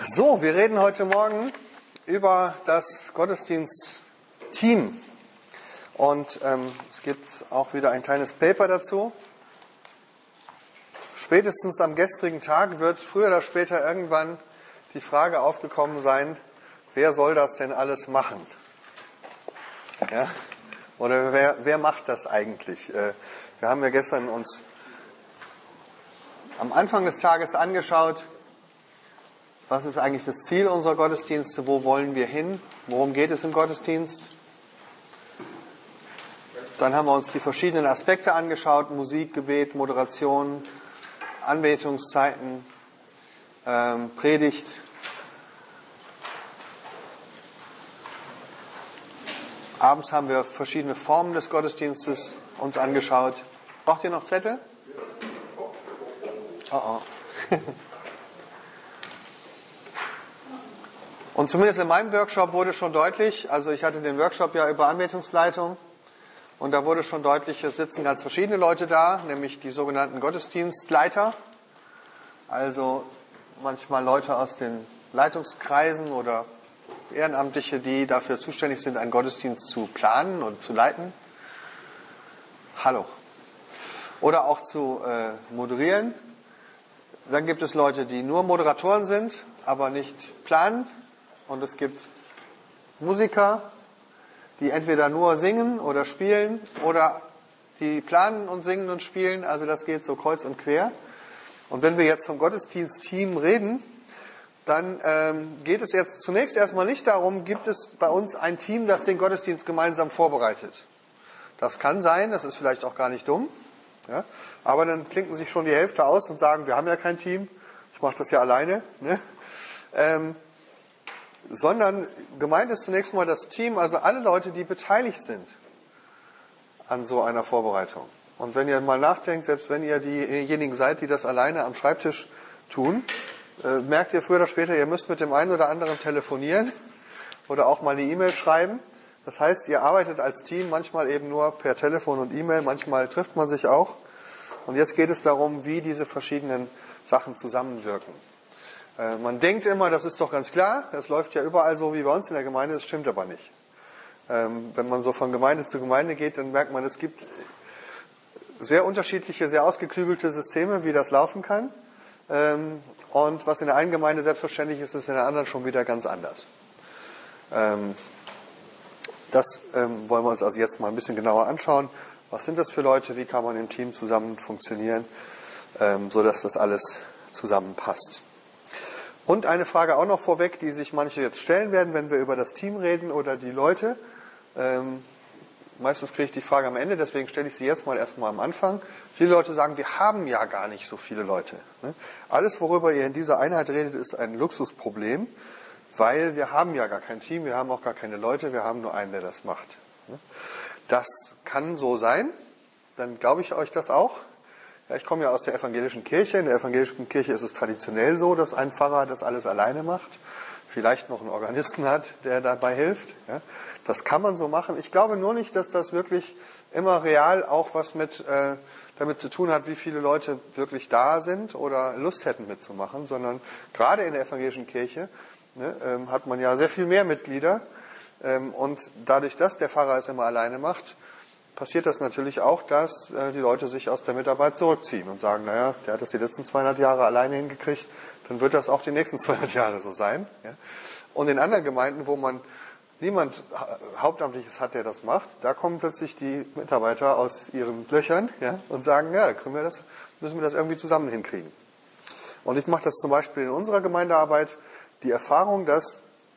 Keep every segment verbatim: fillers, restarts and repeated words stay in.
So, wir reden heute Morgen über das Gottesdienst-Team. Und ähm, es gibt auch wieder ein kleines Paper dazu. Spätestens am gestrigen Tag wird früher oder später irgendwann die Frage aufgekommen sein, wer soll das denn alles machen? Ja? Oder wer, wer macht das eigentlich? Äh, wir haben ja gestern uns am Anfang des Tages angeschaut, was ist eigentlich das Ziel unserer Gottesdienste, wo wollen wir hin, worum geht es im Gottesdienst. Dann haben wir uns die verschiedenen Aspekte angeschaut, Musik, Gebet, Moderation, Anbetungszeiten, ähm, Predigt. Abends haben wir verschiedene Formen des Gottesdienstes uns angeschaut. Braucht ihr noch Zettel? Oh oh. Und zumindest in meinem Workshop wurde schon deutlich, also ich hatte den Workshop ja über Anbetungsleitung und da wurde schon deutlich, es sitzen ganz verschiedene Leute da, nämlich die sogenannten Gottesdienstleiter, also manchmal Leute aus den Leitungskreisen oder Ehrenamtliche, die dafür zuständig sind, einen Gottesdienst zu planen und zu leiten. Hallo. Oder auch zu äh, moderieren. Dann gibt es Leute, die nur Moderatoren sind, aber nicht planen. Und es gibt Musiker, die entweder nur singen oder spielen oder die planen und singen und spielen. Also das geht so kreuz und quer. Und wenn wir jetzt vom Gottesdienstteam reden, dann ähm, geht es jetzt zunächst erstmal nicht darum, gibt es bei uns ein Team, das den Gottesdienst gemeinsam vorbereitet. Das kann sein, das ist vielleicht auch gar nicht dumm. Ja? Aber dann klinken sich schon die Hälfte aus und sagen, wir haben ja kein Team, ich mache das ja alleine. Ne? Ähm, sondern gemeint ist zunächst mal das Team, also alle Leute, die beteiligt sind an so einer Vorbereitung. Und wenn ihr mal nachdenkt, selbst wenn ihr diejenigen seid, die das alleine am Schreibtisch tun, äh, merkt ihr früher oder später, ihr müsst mit dem einen oder anderen telefonieren oder auch mal eine E-Mail schreiben. Das heißt, ihr arbeitet als Team manchmal eben nur per Telefon und E-Mail, manchmal trifft man sich auch. Und jetzt geht es darum, wie diese verschiedenen Sachen zusammenwirken. Äh, man denkt immer, das ist doch ganz klar, das läuft ja überall so wie bei uns in der Gemeinde, das stimmt aber nicht. Ähm, wenn man so von Gemeinde zu Gemeinde geht, dann merkt man, es gibt sehr unterschiedliche, sehr ausgeklügelte Systeme, wie das laufen kann. Ähm, und was in der einen Gemeinde selbstverständlich ist, ist in der anderen schon wieder ganz anders. Ähm, das ähm, wollen wir uns also jetzt mal ein bisschen genauer anschauen. Was sind das für Leute, wie kann man im Team zusammen funktionieren, ähm, sodass das alles zusammenpasst. Und eine Frage auch noch vorweg, die sich manche jetzt stellen werden, wenn wir über das Team reden oder die Leute. Ähm, meistens kriege ich die Frage am Ende, deswegen stelle ich sie jetzt mal erstmal am Anfang. Viele Leute sagen, wir haben ja gar nicht so viele Leute. Ne? Alles, worüber ihr in dieser Einheit redet, ist ein Luxusproblem, weil wir haben ja gar kein Team, wir haben auch gar keine Leute, wir haben nur einen, der das macht. Ne? Das kann so sein, dann glaube ich euch das auch. Ja, ich komme ja aus der evangelischen Kirche. In der evangelischen Kirche ist es traditionell so, dass ein Pfarrer das alles alleine macht. Vielleicht noch einen Organisten hat, der dabei hilft. Ja, das kann man so machen. Ich glaube nur nicht, dass das wirklich immer real auch was mit äh, damit zu tun hat, wie viele Leute wirklich da sind oder Lust hätten mitzumachen, sondern gerade in der evangelischen Kirche ne, ähm, hat man ja sehr viel mehr Mitglieder. Ähm, und dadurch, dass der Pfarrer es immer alleine macht, passiert das natürlich auch, dass äh, die Leute sich aus der Mitarbeit zurückziehen und sagen, naja, der hat das die letzten zweihundert Jahre alleine hingekriegt, dann wird das auch die nächsten zweihundert Jahre so sein. Ja? Und in anderen Gemeinden, wo man niemand Hauptamtliches hat, der das macht, da kommen plötzlich die Mitarbeiter aus ihren Löchern ja, und sagen, ja, können wir das, müssen wir das irgendwie zusammen hinkriegen. Und ich mache das zum Beispiel in unserer Gemeindearbeit, die Erfahrung, dass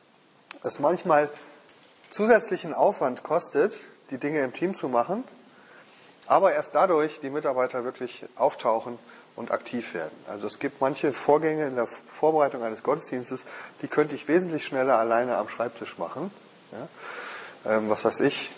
es manchmal zusätzlichen Aufwand kostet, die Dinge im Team zu machen, aber erst dadurch die Mitarbeiter wirklich auftauchen und aktiv werden. Also es gibt manche Vorgänge in der Vorbereitung eines Gottesdienstes, die könnte ich wesentlich schneller alleine am Schreibtisch machen. Ja? Ähm, was weiß ich,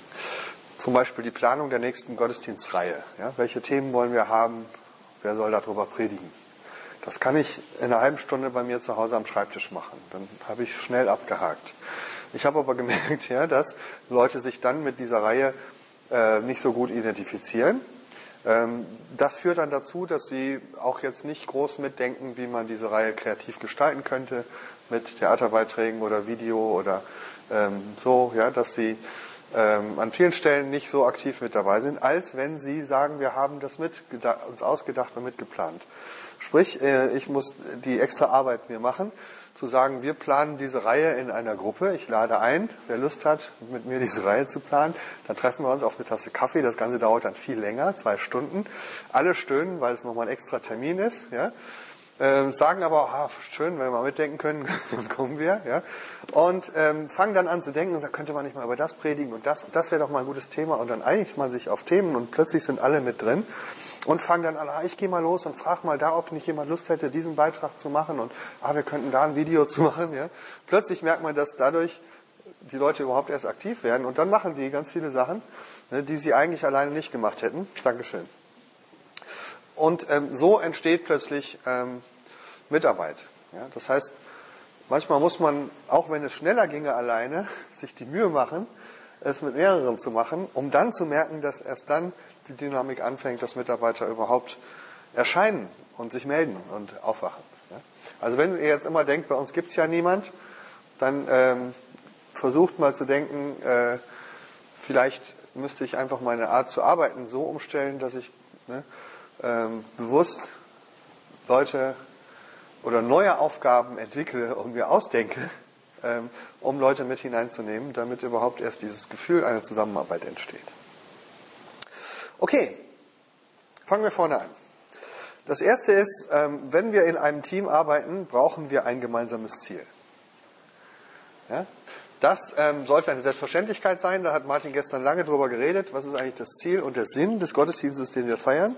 zum Beispiel die Planung der nächsten Gottesdienstreihe. Ja? Welche Themen wollen wir haben? Wer soll darüber predigen? Das kann ich in einer halben Stunde bei mir zu Hause am Schreibtisch machen. Dann habe ich schnell abgehakt. Ich habe aber gemerkt, ja, dass Leute sich dann mit dieser Reihe äh, nicht so gut identifizieren, Ähm, das führt dann dazu, dass sie auch jetzt nicht groß mitdenken, wie man diese Reihe kreativ gestalten könnte, mit Theaterbeiträgen oder Video oder ähm, so, ja, dass sie ähm, an vielen Stellen nicht so aktiv mit dabei sind, als wenn sie sagen, wir haben das mit uns ausgedacht und mitgeplant. Sprich, äh, ich muss die extra Arbeit mir machen, zu sagen, wir planen diese Reihe in einer Gruppe. Ich lade ein, wer Lust hat, mit mir diese Reihe zu planen. Dann treffen wir uns auf eine Tasse Kaffee. Das Ganze dauert dann viel länger, zwei Stunden. Alle stöhnen, weil es nochmal ein extra Termin ist. Ja. Ähm, sagen aber, ah, schön, wenn wir mal mitdenken können, dann kommen wir. Ja. Und ähm, fangen dann an zu denken und sagen, könnte man nicht mal über das predigen und das. Und das wäre doch mal ein gutes Thema. Und dann einigt man sich auf Themen und plötzlich sind alle mit drin. Und fangen dann an, ah, ich gehe mal los und frage mal da, ob nicht jemand Lust hätte, diesen Beitrag zu machen. Und ah, wir könnten da ein Video zu machen. Ja. Plötzlich merkt man, dass dadurch die Leute überhaupt erst aktiv werden. Und dann machen die ganz viele Sachen, ne, die sie eigentlich alleine nicht gemacht hätten. Dankeschön. Und ähm, so entsteht plötzlich ähm, Mitarbeit. Ja. Das heißt, manchmal muss man, auch wenn es schneller ginge alleine, sich die Mühe machen, es mit mehreren zu machen, um dann zu merken, dass erst dann die Dynamik anfängt, dass Mitarbeiter überhaupt erscheinen und sich melden und aufwachen. Also wenn ihr jetzt immer denkt, bei uns gibt es ja niemand, dann ähm, versucht mal zu denken, äh, vielleicht müsste ich einfach meine Art zu arbeiten so umstellen, dass ich ne, ähm, bewusst Leute oder neue Aufgaben entwickle und mir ausdenke, ähm, um Leute mit hineinzunehmen, damit überhaupt erst dieses Gefühl einer Zusammenarbeit entsteht. Okay, fangen wir vorne an. Das erste ist, wenn wir in einem Team arbeiten, brauchen wir ein gemeinsames Ziel. Ja? Das ähm, sollte eine Selbstverständlichkeit sein, da hat Martin gestern lange drüber geredet, was ist eigentlich das Ziel und der Sinn des Gottesdienstes, den wir feiern.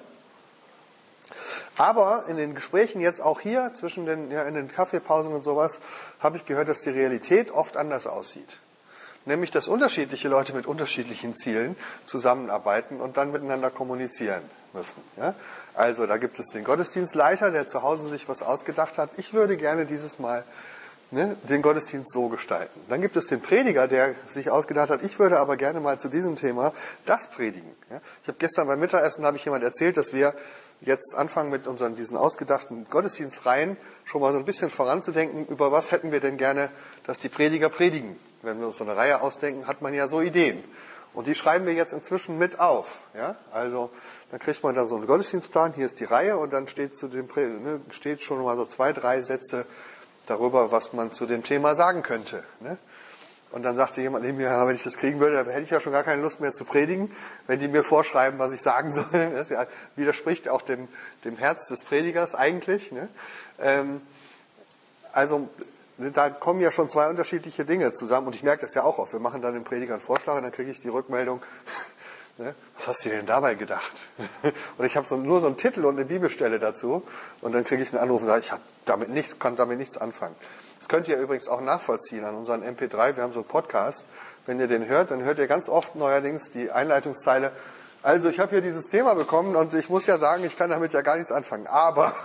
Aber in den Gesprächen jetzt auch hier, zwischen den, ja, in den Kaffeepausen und sowas, habe ich gehört, dass die Realität oft anders aussieht. Nämlich, dass unterschiedliche Leute mit unterschiedlichen Zielen zusammenarbeiten und dann miteinander kommunizieren müssen. Ja? Also, da gibt es den Gottesdienstleiter, der zu Hause sich was ausgedacht hat. Ich würde gerne dieses Mal ne, den Gottesdienst so gestalten. Dann gibt es den Prediger, der sich ausgedacht hat, ich würde aber gerne mal zu diesem Thema das predigen. Ja? Ich habe gestern beim Mittagessen, habe ich jemand erzählt, dass wir jetzt anfangen mit unseren diesen ausgedachten Gottesdienstreihen schon mal so ein bisschen voranzudenken, über was hätten wir denn gerne, dass die Prediger predigen. Wenn wir uns so eine Reihe ausdenken, hat man ja so Ideen. Und die schreiben wir jetzt inzwischen mit auf. Ja? Also dann kriegt man dann so einen Gottesdienstplan, hier ist die Reihe und dann steht zu dem ne, steht schon mal so zwei, drei Sätze darüber, was man zu dem Thema sagen könnte. Ne? Und dann sagte jemand neben mir, ja, wenn ich das kriegen würde, dann hätte ich ja schon gar keine Lust mehr zu predigen, wenn die mir vorschreiben, was ich sagen soll. Das ja, widerspricht auch dem, dem Herz des Predigers eigentlich. Ne? Ähm, also da kommen ja schon zwei unterschiedliche Dinge zusammen und ich merke das ja auch oft. Wir machen dann dem Prediger einen Vorschlag und dann kriege ich die Rückmeldung, ne, was hast du denn dabei gedacht? Oder ich habe so, nur so einen Titel und eine Bibelstelle dazu und dann kriege ich einen Anruf und sage, ich hab damit nichts, kann damit nichts anfangen. Das könnt ihr übrigens auch nachvollziehen an unseren M P drei. Wir haben so einen Podcast. Wenn ihr den hört, dann hört ihr ganz oft neuerdings die Einleitungszeile, also ich habe hier dieses Thema bekommen und ich muss ja sagen, ich kann damit ja gar nichts anfangen. Aber...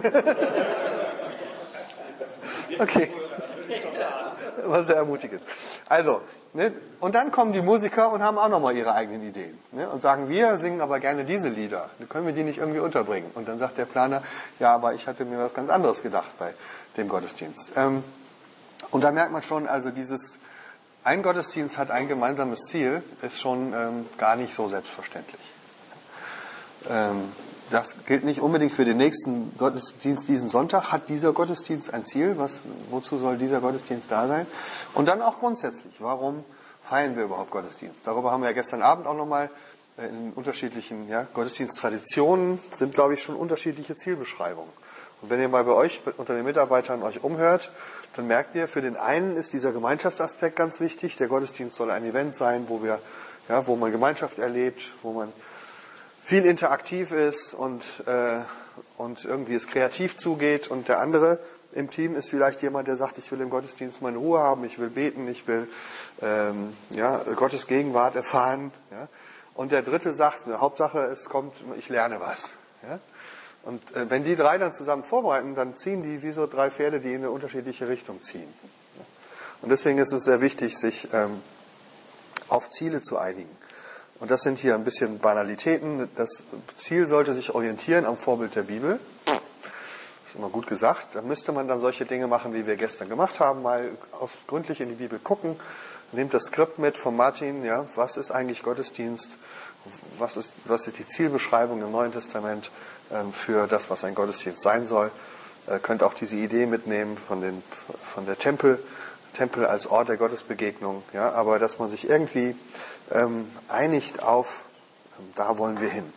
Okay. War sehr ermutigend. Also, ne, und dann kommen die Musiker und haben auch nochmal ihre eigenen Ideen. Ne, und sagen, wir singen aber gerne diese Lieder. Dann können wir die nicht irgendwie unterbringen. Und dann sagt der Planer, ja, aber ich hatte mir was ganz anderes gedacht bei dem Gottesdienst. Ähm, und da merkt man schon, also dieses, ein Gottesdienst hat ein gemeinsames Ziel, ist schon ähm, gar nicht so selbstverständlich. Ähm, Das gilt nicht unbedingt für den nächsten Gottesdienst diesen Sonntag. Hat dieser Gottesdienst ein Ziel? Was, wozu soll dieser Gottesdienst da sein? Und dann auch grundsätzlich, warum feiern wir überhaupt Gottesdienst? Darüber haben wir ja gestern Abend auch nochmal in unterschiedlichen ja, Gottesdiensttraditionen sind, glaube ich, schon unterschiedliche Zielbeschreibungen. Und wenn ihr mal bei euch, unter den Mitarbeitern euch umhört, dann merkt ihr, für den einen ist dieser Gemeinschaftsaspekt ganz wichtig. Der Gottesdienst soll ein Event sein, wo wir, ja, wo man Gemeinschaft erlebt, wo man viel interaktiv ist und, äh, und irgendwie es kreativ zugeht. Und der andere im Team ist vielleicht jemand, der sagt, ich will im Gottesdienst meine Ruhe haben, ich will beten, ich will ähm, ja, Gottes Gegenwart erfahren. Ja. Und der dritte sagt, Hauptsache es kommt, ich lerne was. Ja. Und äh, wenn die drei dann zusammen vorbereiten, dann ziehen die wie so drei Pferde, die in eine unterschiedliche Richtung ziehen. Und deswegen ist es sehr wichtig, sich ähm, auf Ziele zu einigen. Und das sind hier ein bisschen Banalitäten. Das Ziel sollte sich orientieren am Vorbild der Bibel. Das ist immer gut gesagt. Da müsste man dann solche Dinge machen, wie wir gestern gemacht haben, mal auf, gründlich in die Bibel gucken. Nehmt das Skript mit von Martin. Ja, was ist eigentlich Gottesdienst? Was ist, was ist die Zielbeschreibung im Neuen Testament ähm, für das, was ein Gottesdienst sein soll? Ihr könnt auch diese Idee mitnehmen von, den, von der Tempel. Tempel als Ort der Gottesbegegnung, ja, aber dass man sich irgendwie ähm, einigt auf, ähm, da wollen wir hin.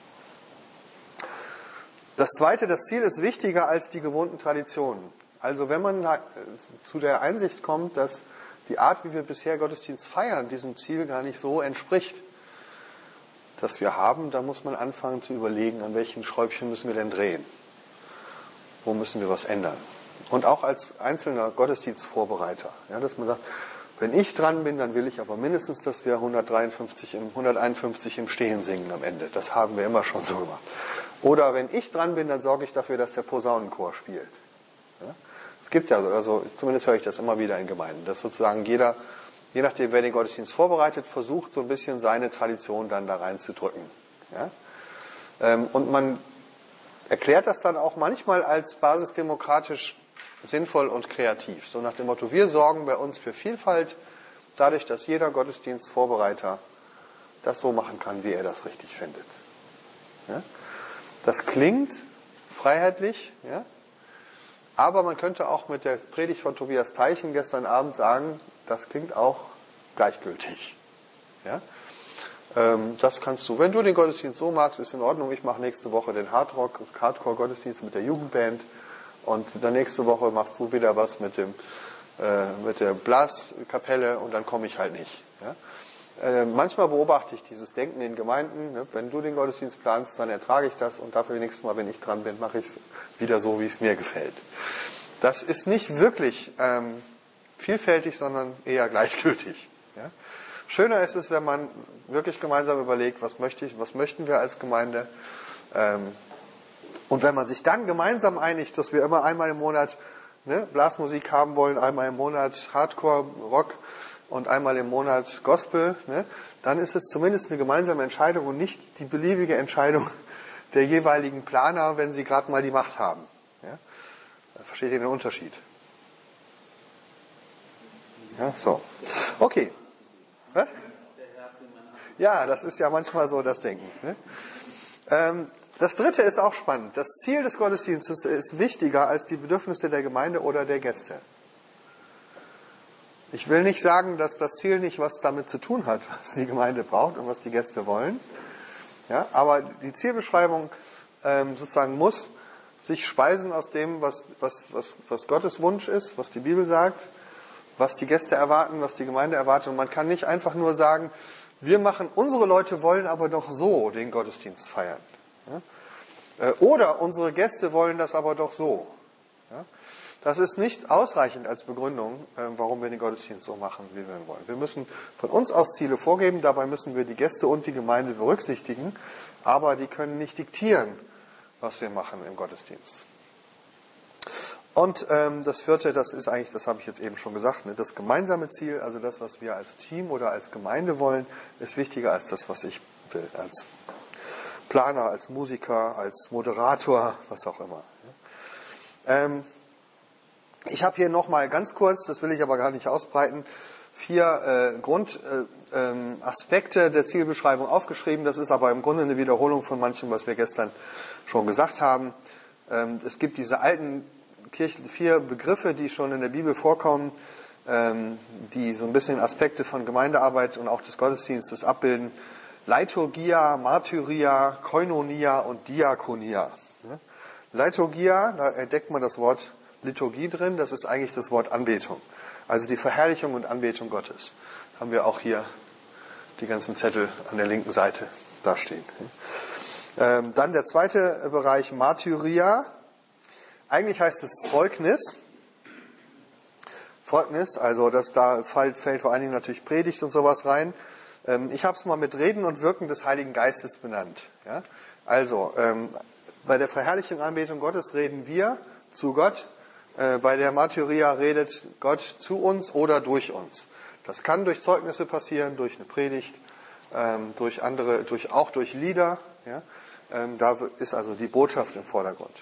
Das zweite, das Ziel ist wichtiger als die gewohnten Traditionen. Also wenn man äh, zu der Einsicht kommt, dass die Art, wie wir bisher Gottesdienst feiern, diesem Ziel gar nicht so entspricht, das wir haben, dann muss man anfangen zu überlegen, an welchen Schräubchen müssen wir denn drehen? Wo müssen wir was ändern? Und auch als einzelner Gottesdienstvorbereiter, ja, dass man sagt, wenn ich dran bin, dann will ich aber mindestens, dass wir hundertdreiundfünfzig im, hunderteinundfünfzig im Stehen singen am Ende. Das haben wir immer schon so gemacht. Oder wenn ich dran bin, dann sorge ich dafür, dass der Posaunenchor spielt. Ja? Es gibt ja, also zumindest höre ich das immer wieder in Gemeinden, dass sozusagen jeder, je nachdem wer den Gottesdienst vorbereitet, versucht so ein bisschen seine Tradition dann da reinzudrücken. Ja? Ähm, und man erklärt das dann auch manchmal als basisdemokratisch sinnvoll und kreativ. So nach dem Motto, wir sorgen bei uns für Vielfalt, dadurch, dass jeder Gottesdienstvorbereiter das so machen kann, wie er das richtig findet. Ja? Das klingt freiheitlich, ja? Aber man könnte auch mit der Predigt von Tobias Teichen gestern Abend sagen, das klingt auch gleichgültig. Ja? Ähm, das kannst du, wenn du den Gottesdienst so magst, ist in Ordnung. Ich mache nächste Woche den Hardrock, Hardcore-Gottesdienst mit der Jugendband. Und dann nächste Woche machst du wieder was mit dem äh, mit der Blaskapelle und dann komme ich halt nicht. Ja? Äh, manchmal beobachte ich dieses Denken in Gemeinden. Ne? Wenn du den Gottesdienst planst, dann ertrage ich das und dafür nächstes Mal, wenn ich dran bin, mache ich es wieder so, wie es mir gefällt. Das ist nicht wirklich ähm, vielfältig, sondern eher gleichgültig. Ja? Schöner ist es, wenn man wirklich gemeinsam überlegt, was möchte ich, was möchten wir als Gemeinde. Ähm, Und wenn man sich dann gemeinsam einigt, dass wir immer einmal im Monat ne, Blasmusik haben wollen, einmal im Monat Hardcore, Rock und einmal im Monat Gospel, ne, dann ist es zumindest eine gemeinsame Entscheidung und nicht die beliebige Entscheidung der jeweiligen Planer, wenn sie gerade mal die Macht haben. Ja? Versteht ihr den Unterschied? Ja, so. Okay. Was? Ja, das ist ja manchmal so das Denken. Ne? Ähm, Das dritte ist auch spannend. Das Ziel des Gottesdienstes ist wichtiger als die Bedürfnisse der Gemeinde oder der Gäste. Ich will nicht sagen, dass das Ziel nicht was damit zu tun hat, was die Gemeinde braucht und was die Gäste wollen. Ja, aber die Zielbeschreibung ähm, sozusagen muss sich speisen aus dem, was, was, was, was Gottes Wunsch ist, was die Bibel sagt, was die Gäste erwarten, was die Gemeinde erwartet. Und man kann nicht einfach nur sagen, wir machen, unsere Leute wollen aber doch so den Gottesdienst feiern. Ja? Oder unsere Gäste wollen das aber doch so. Ja? Das ist nicht ausreichend als Begründung, warum wir den Gottesdienst so machen, wie wir ihn wollen. Wir müssen von uns aus Ziele vorgeben, dabei müssen wir die Gäste und die Gemeinde berücksichtigen, aber die können nicht diktieren, was wir machen im Gottesdienst. Und ähm, das vierte, das ist eigentlich, das habe ich jetzt eben schon gesagt, ne, das gemeinsame Ziel, also das, was wir als Team oder als Gemeinde wollen, ist wichtiger als das, was ich will, als Planer, als Musiker, als Moderator, was auch immer. Ähm, ich habe hier nochmal ganz kurz, das will ich aber gar nicht ausbreiten, vier äh, Grundaspekte äh, ähm, der Zielbeschreibung aufgeschrieben. Das ist aber im Grunde eine Wiederholung von manchem, was wir gestern schon gesagt haben. Ähm, es gibt diese alten Kirchen, vier Begriffe, die schon in der Bibel vorkommen, ähm, die so ein bisschen Aspekte von Gemeindearbeit und auch des Gottesdienstes abbilden. Liturgia, Martyria, Koinonia und Diakonia. Liturgia, da entdeckt man das Wort Liturgie drin, das ist eigentlich das Wort Anbetung. Also die Verherrlichung und Anbetung Gottes. Haben wir auch hier die ganzen Zettel an der linken Seite dastehen. Ähm, dann der zweite Bereich, Martyria. Eigentlich heißt es Zeugnis. Zeugnis, also das, da fällt, fällt vor allen Dingen natürlich Predigt und sowas rein. Ähm, ich habe es mal mit Reden und Wirken des Heiligen Geistes benannt. Ja? Also, ähm, bei der Verherrlichung und Anbetung Gottes reden wir zu Gott. Äh, bei der Martyria redet Gott zu uns oder durch uns. Das kann durch Zeugnisse passieren, durch eine Predigt, ähm, durch andere, durch, auch durch Lieder. Ja? Ähm, da ist also die Botschaft im Vordergrund.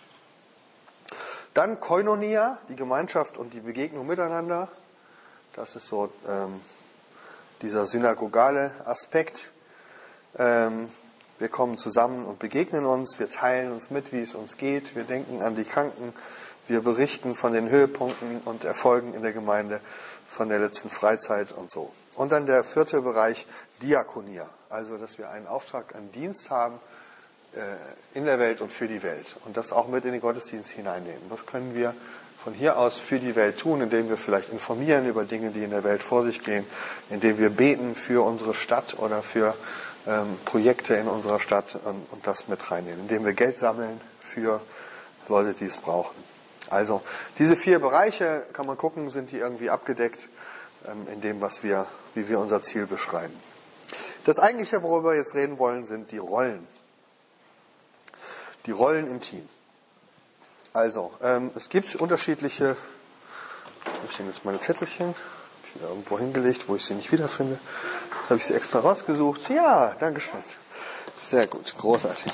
Dann Koinonia, die Gemeinschaft und die Begegnung miteinander. Das ist so ähm, dieser synagogale Aspekt. Ähm, wir kommen zusammen und begegnen uns, wir teilen uns mit, wie es uns geht, wir denken an die Kranken, wir berichten von den Höhepunkten und Erfolgen in der Gemeinde, von der letzten Freizeit und so. Und dann der vierte Bereich, Diakonia, also dass wir einen Auftrag, einen Dienst haben äh, in der Welt und für die Welt und das auch mit in den Gottesdienst hineinnehmen. Was können wir von hier aus für die Welt tun, indem wir vielleicht informieren über Dinge, die in der Welt vor sich gehen, indem wir beten für unsere Stadt oder für ähm, Projekte in unserer Stadt und, und das mit reinnehmen, indem wir Geld sammeln für Leute, die es brauchen. Also diese vier Bereiche, kann man gucken, sind die irgendwie abgedeckt ähm, in dem, was wir, wie wir unser Ziel beschreiben. Das Eigentliche, worüber wir jetzt reden wollen, sind die Rollen. Die Rollen im Team. Also, ähm, es gibt unterschiedliche, wo ich denn jetzt meine Zettelchen? Habe ich wieder irgendwo hingelegt, wo ich sie nicht wiederfinde. Jetzt habe ich sie extra rausgesucht. Ja, danke schön. Sehr gut, großartig.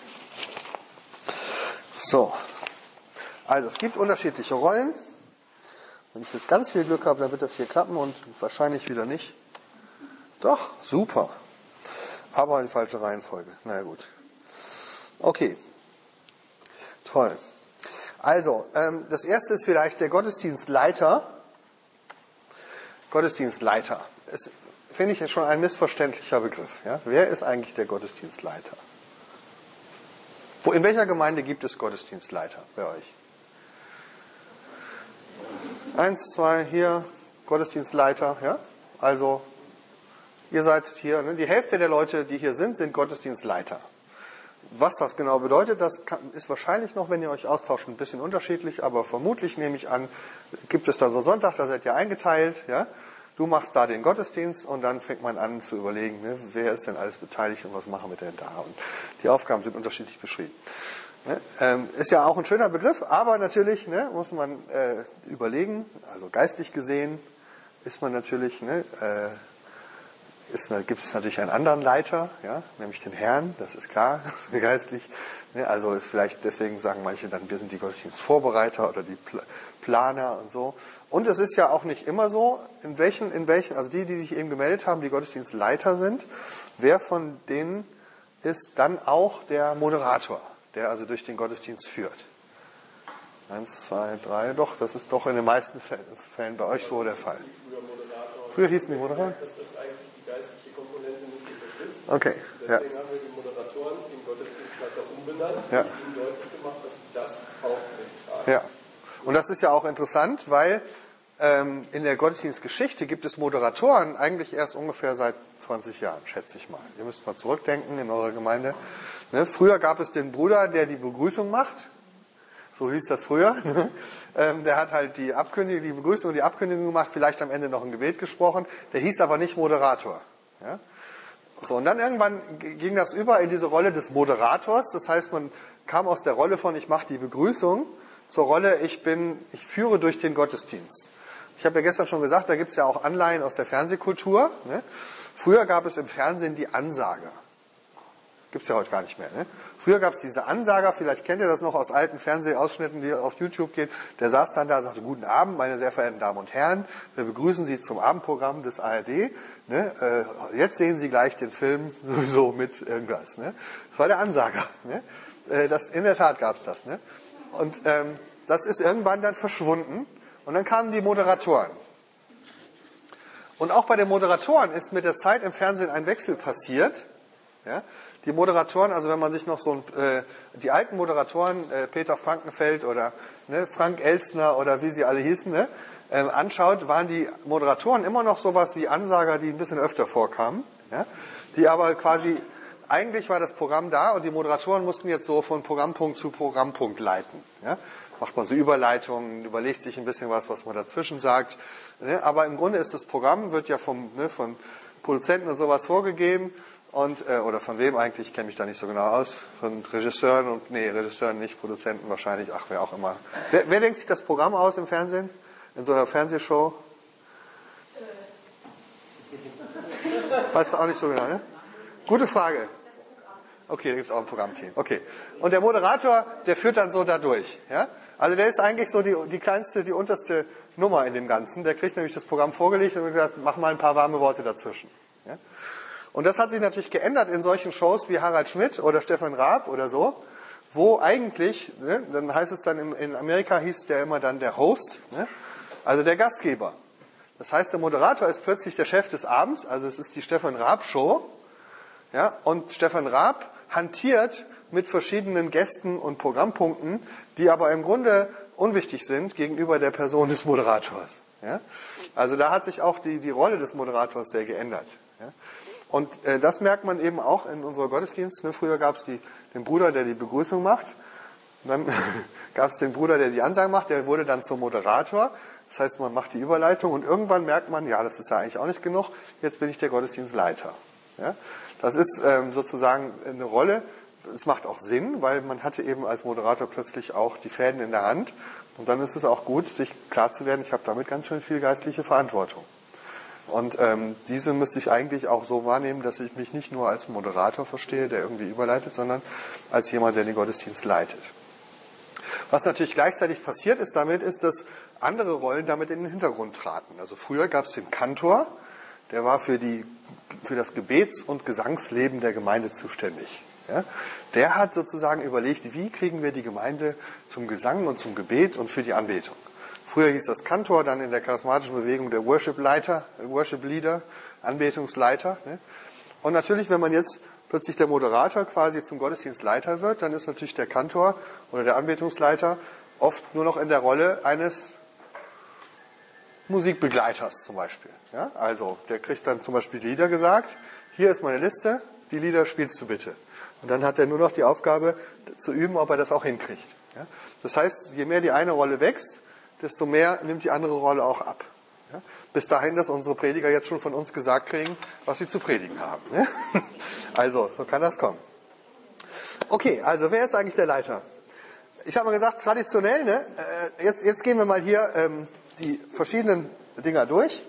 So, also es gibt unterschiedliche Rollen. Wenn ich jetzt ganz viel Glück habe, dann wird das hier klappen und wahrscheinlich wieder nicht. Doch, super. Aber in falscher Reihenfolge. Na ja, gut. Okay. Toll. Also, ähm, das erste ist vielleicht der Gottesdienstleiter. Gottesdienstleiter. Das finde ich jetzt schon ein missverständlicher Begriff. Ja? Wer ist eigentlich der Gottesdienstleiter? Wo, in welcher Gemeinde gibt es Gottesdienstleiter bei euch? Eins, zwei, hier, Gottesdienstleiter. Ja? Also, ihr seid hier, ne? Die Hälfte der Leute, die hier sind, sind Gottesdienstleiter. Was das genau bedeutet, das kann, ist wahrscheinlich noch, wenn ihr euch austauscht, ein bisschen unterschiedlich, aber vermutlich nehme ich an, gibt es da so einen Sonntag, da seid ihr eingeteilt, ja? Du machst da den Gottesdienst und dann fängt man an zu überlegen, ne, wer ist denn alles beteiligt und was machen wir denn da? Und die Aufgaben sind unterschiedlich beschrieben. Ne? Ähm, ist ja auch ein schöner Begriff, aber natürlich ne, muss man äh, überlegen, also geistlich gesehen ist man natürlich, ne, äh, Ist, gibt es natürlich einen anderen Leiter, ja, nämlich den Herrn, das ist klar, geistlich. Ne, also vielleicht deswegen sagen manche dann, wir sind die Gottesdienstvorbereiter oder die Planer und so. Und es ist ja auch nicht immer so, in welchen, in welchen, also die, die sich eben gemeldet haben, die Gottesdienstleiter sind, wer von denen ist dann auch der Moderator, der also durch den Gottesdienst führt. Eins, zwei, drei, doch, das ist doch in den meisten Fällen bei euch so der Fall. Früher hießen die Moderatoren? Geistliche Komponente nicht unterstützt. Okay. Deswegen Ja. haben wir die Moderatoren in Gottesdienstleiter umbenannt Ja. und ihnen deutlich gemacht, dass sie das auch mittragen. Ja. Und das ist ja auch interessant, weil ähm, in der Gottesdienstgeschichte gibt es Moderatoren eigentlich erst ungefähr seit zwanzig Jahren, schätze ich mal. Ihr müsst mal zurückdenken in eurer Gemeinde. Ne? Früher gab es den Bruder, der die Begrüßung macht. So hieß das früher. ähm, der hat halt die Abkündigung, die Begrüßung und die Abkündigung gemacht, vielleicht am Ende noch ein Gebet gesprochen. Der hieß aber nicht Moderator. Ja? So, und dann irgendwann ging das über in diese Rolle des Moderators. Das heißt, man kam aus der Rolle von ich mache die Begrüßung zur Rolle ich bin, ich führe durch den Gottesdienst. Ich habe ja gestern schon gesagt, da gibt es ja auch Anleihen aus der Fernsehkultur. Ne? Früher gab es im Fernsehen die Ansager. Gibt's ja heute gar nicht mehr. Ne? Früher gab es diese Ansager, vielleicht kennt ihr das noch aus alten Fernsehausschnitten, die auf YouTube gehen. Der saß dann da und sagte, guten Abend, meine sehr verehrten Damen und Herren, wir begrüßen Sie zum Abendprogramm des A R D. Ne? Äh, jetzt sehen Sie gleich den Film sowieso mit irgendwas. Ne? Das war der Ansager. Ne? Äh, das, in der Tat gab's das. Ne? Und ähm, das ist irgendwann dann verschwunden und dann kamen die Moderatoren. Und auch bei den Moderatoren ist mit der Zeit im Fernsehen ein Wechsel passiert. Ja? Die Moderatoren, also wenn man sich noch so äh, die alten Moderatoren, äh, Peter Frankenfeld oder ne, Frank Elstner oder wie sie alle hießen, ne, äh, anschaut, waren die Moderatoren immer noch sowas wie Ansager, die ein bisschen öfter vorkamen, ja? Die aber quasi, eigentlich war das Programm da und die Moderatoren mussten jetzt so von Programmpunkt zu Programmpunkt leiten. Ja? Macht man so Überleitungen, überlegt sich ein bisschen was, was man dazwischen sagt. Ne? Aber im Grunde ist das Programm, wird ja vom, ne, von Produzenten und sowas vorgegeben. Und, äh, oder von wem eigentlich, ich kenne mich da nicht so genau aus, von Regisseuren und, nee, Regisseuren nicht, Produzenten wahrscheinlich, ach, wer auch immer. Wer, wer denkt sich das Programm aus im Fernsehen? In so einer Fernsehshow? Weißt du auch nicht so genau, ne? Gute Frage. Okay, da gibt es auch ein Programmteam. Okay. Und der Moderator, der führt dann so da durch. Ja? Also der ist eigentlich so die, die kleinste, die unterste Nummer in dem Ganzen. Der kriegt nämlich das Programm vorgelegt und gesagt, mach mal ein paar warme Worte dazwischen. Ja? Und das hat sich natürlich geändert in solchen Shows wie Harald Schmidt oder Stefan Raab oder so, wo eigentlich, ne, dann heißt es dann, in, in Amerika hieß der immer dann der Host, ne? Also der Gastgeber. Das heißt, der Moderator ist plötzlich der Chef des Abends, also es ist die Stefan Raab Show. Ja? Und Stefan Raab hantiert mit verschiedenen Gästen und Programmpunkten, die aber im Grunde unwichtig sind gegenüber der Person des Moderators. Ja? Also da hat sich auch die, die Rolle des Moderators sehr geändert. Ja? Und äh, das merkt man eben auch in unserer Gottesdienst. Ne? Früher gab es den Bruder, der die Begrüßung macht. Und dann gab es den Bruder, der die Ansage macht. Der wurde dann zum Moderator. Das heißt, man macht die Überleitung. Und irgendwann merkt man, ja, das ist ja eigentlich auch nicht genug. Jetzt bin ich der Gottesdienstleiter. Ja? Das ist ähm, sozusagen eine Rolle. Es macht auch Sinn, weil man hatte eben als Moderator plötzlich auch die Fäden in der Hand. Und dann ist es auch gut, sich klar zu werden, ich habe damit ganz schön viel geistliche Verantwortung. Und ähm, diese müsste ich eigentlich auch so wahrnehmen, dass ich mich nicht nur als Moderator verstehe, der irgendwie überleitet, sondern als jemand, der den Gottesdienst leitet. Was natürlich gleichzeitig passiert ist damit, ist, dass andere Rollen damit in den Hintergrund traten. Also früher gab es den Kantor, der war für, die, für das Gebets- und Gesangsleben der Gemeinde zuständig. Ja? Der hat sozusagen überlegt, wie kriegen wir die Gemeinde zum Gesang und zum Gebet und für die Anbetung. Früher hieß das Kantor, dann in der charismatischen Bewegung der Worship-Leiter, Worship-Leader, Anbetungsleiter. Ne? Und natürlich, wenn man jetzt plötzlich der Moderator quasi zum Gottesdienstleiter wird, dann ist natürlich der Kantor oder der Anbetungsleiter oft nur noch in der Rolle eines Musikbegleiters zum Beispiel. Ja? Also der kriegt dann zum Beispiel Lieder gesagt, hier ist meine Liste, die Lieder spielst du bitte. Und dann hat er nur noch die Aufgabe zu üben, ob er das auch hinkriegt. Ja? Das heißt, je mehr die eine Rolle wächst, desto mehr nimmt die andere Rolle auch ab. Ja? Bis dahin, dass unsere Prediger jetzt schon von uns gesagt kriegen, was sie zu predigen haben. Ja? Also, so kann das kommen. Okay, also wer ist eigentlich der Leiter? Ich habe mal gesagt, traditionell, ne? jetzt, jetzt gehen wir mal hier ähm, die verschiedenen Dinger durch.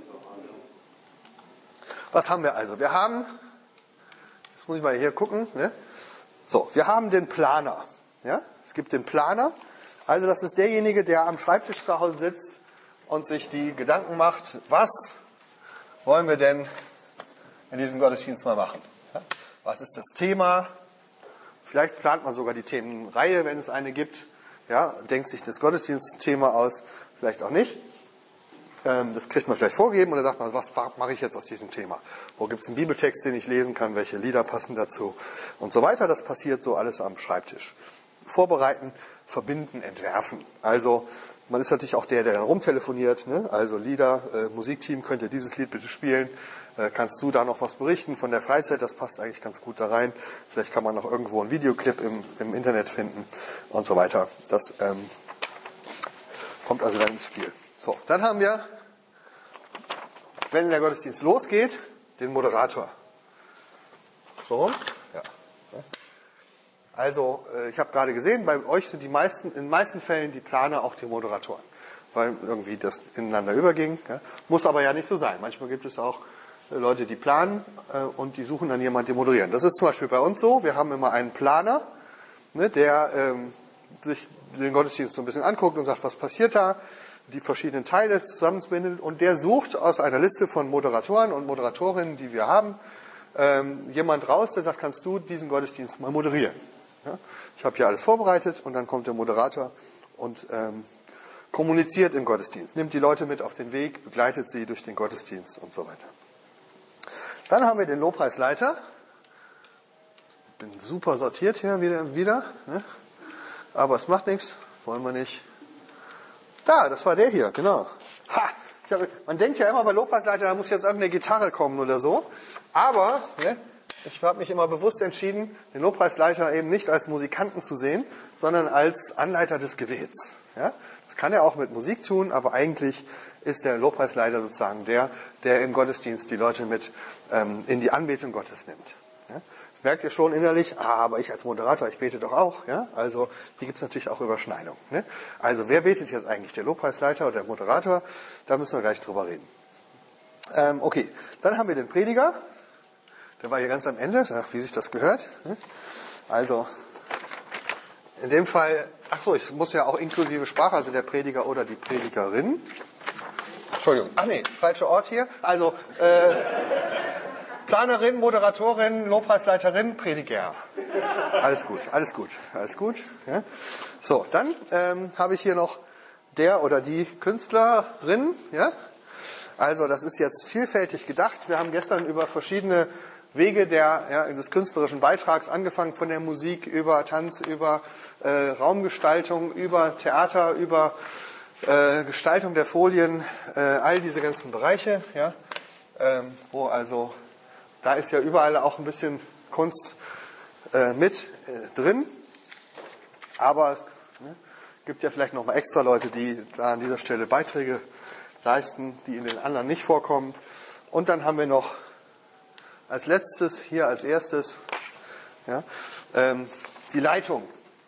Was haben wir also? Wir haben, jetzt muss ich mal hier gucken, ne? So, wir haben den Planer. Ja? Es gibt den Planer. Also das ist derjenige, der am Schreibtisch zu Hause sitzt und sich die Gedanken macht, was wollen wir denn in diesem Gottesdienst mal machen? Ja? Was ist das Thema? Vielleicht plant man sogar die Themenreihe, wenn es eine gibt. Ja, denkt sich das Gottesdienstthema aus, vielleicht auch nicht. Ähm, das kriegt man vielleicht vorgegeben und dann sagt man, was mache ich jetzt aus diesem Thema? Wo gibt es einen Bibeltext, den ich lesen kann? Welche Lieder passen dazu? Und so weiter. Das passiert so alles am Schreibtisch. Vorbereiten, verbinden, entwerfen. Also man ist natürlich auch der, der dann rumtelefoniert. Ne? Also Lieder, äh, Musikteam, könnt ihr dieses Lied bitte spielen? Äh, kannst du da noch was berichten von der Freizeit? Das passt eigentlich ganz gut da rein. Vielleicht kann man noch irgendwo einen Videoclip im, im Internet finden und so weiter. Das ähm, kommt also dann ins Spiel. So, dann haben wir, wenn der Gottesdienst losgeht, den Moderator. So rum? Ja. Also, ich habe gerade gesehen, bei euch sind die meisten, in den meisten Fällen die Planer auch die Moderatoren, weil irgendwie das ineinander überging. Ja. Muss aber ja nicht so sein. Manchmal gibt es auch Leute, die planen äh, und die suchen dann jemanden, die moderieren. Das ist zum Beispiel bei uns so. Wir haben immer einen Planer, ne, der ähm, sich den Gottesdienst so ein bisschen anguckt und sagt, was passiert da, die verschiedenen Teile zusammenbindet und der sucht aus einer Liste von Moderatoren und Moderatorinnen, die wir haben, ähm, jemand raus, der sagt, kannst du diesen Gottesdienst mal moderieren? Ja, ich habe hier alles vorbereitet und dann kommt der Moderator und ähm, kommuniziert im Gottesdienst, nimmt die Leute mit auf den Weg, begleitet sie durch den Gottesdienst und so weiter. Dann haben wir den Lobpreisleiter. Ich bin super sortiert hier wieder, wieder ne? Aber es macht nichts, wollen wir nicht. Da, das war der hier, genau. Ha, ich hab, man denkt ja immer bei Lobpreisleiter, da muss jetzt irgendeine Gitarre kommen oder so, aber ne, ich habe mich immer bewusst entschieden, den Lobpreisleiter eben nicht als Musikanten zu sehen, sondern als Anleiter des Gebets. Ja? Das kann er auch mit Musik tun, aber eigentlich ist der Lobpreisleiter sozusagen der, der im Gottesdienst die Leute mit ähm, in die Anbetung Gottes nimmt. Ja? Das merkt ihr schon innerlich, ah, aber ich als Moderator, ich bete doch auch. Ja? Also hier gibt es natürlich auch Überschneidungen. Ne? Also wer betet jetzt eigentlich, der Lobpreisleiter oder der Moderator? Da müssen wir gleich drüber reden. Ähm, okay, dann haben wir den Prediger. Der war hier ganz am Ende, wie sich das gehört. Also, in dem Fall, ach so, ich muss ja auch inklusive Sprache, also der Prediger oder die Predigerin. Entschuldigung, ach nee, falscher Ort hier. Also, äh, Planerin, Moderatorin, Lobpreisleiterin, Prediger. Alles gut, alles gut, alles gut. Ja. So, dann ähm, habe ich hier noch der oder die Künstlerin. Ja. Also, das ist jetzt vielfältig gedacht. Wir haben gestern über verschiedene Wege der, ja, des künstlerischen Beitrags, angefangen von der Musik über Tanz, über äh, Raumgestaltung, über Theater, über äh, Gestaltung der Folien, äh, all diese ganzen Bereiche, ja, ähm, wo also, da ist ja überall auch ein bisschen Kunst äh, mit äh, drin, aber es ne, gibt ja vielleicht noch mal extra Leute, die da an dieser Stelle Beiträge leisten, die in den anderen nicht vorkommen. Und dann haben wir noch als letztes, hier als erstes, ja, ähm, die Leitung.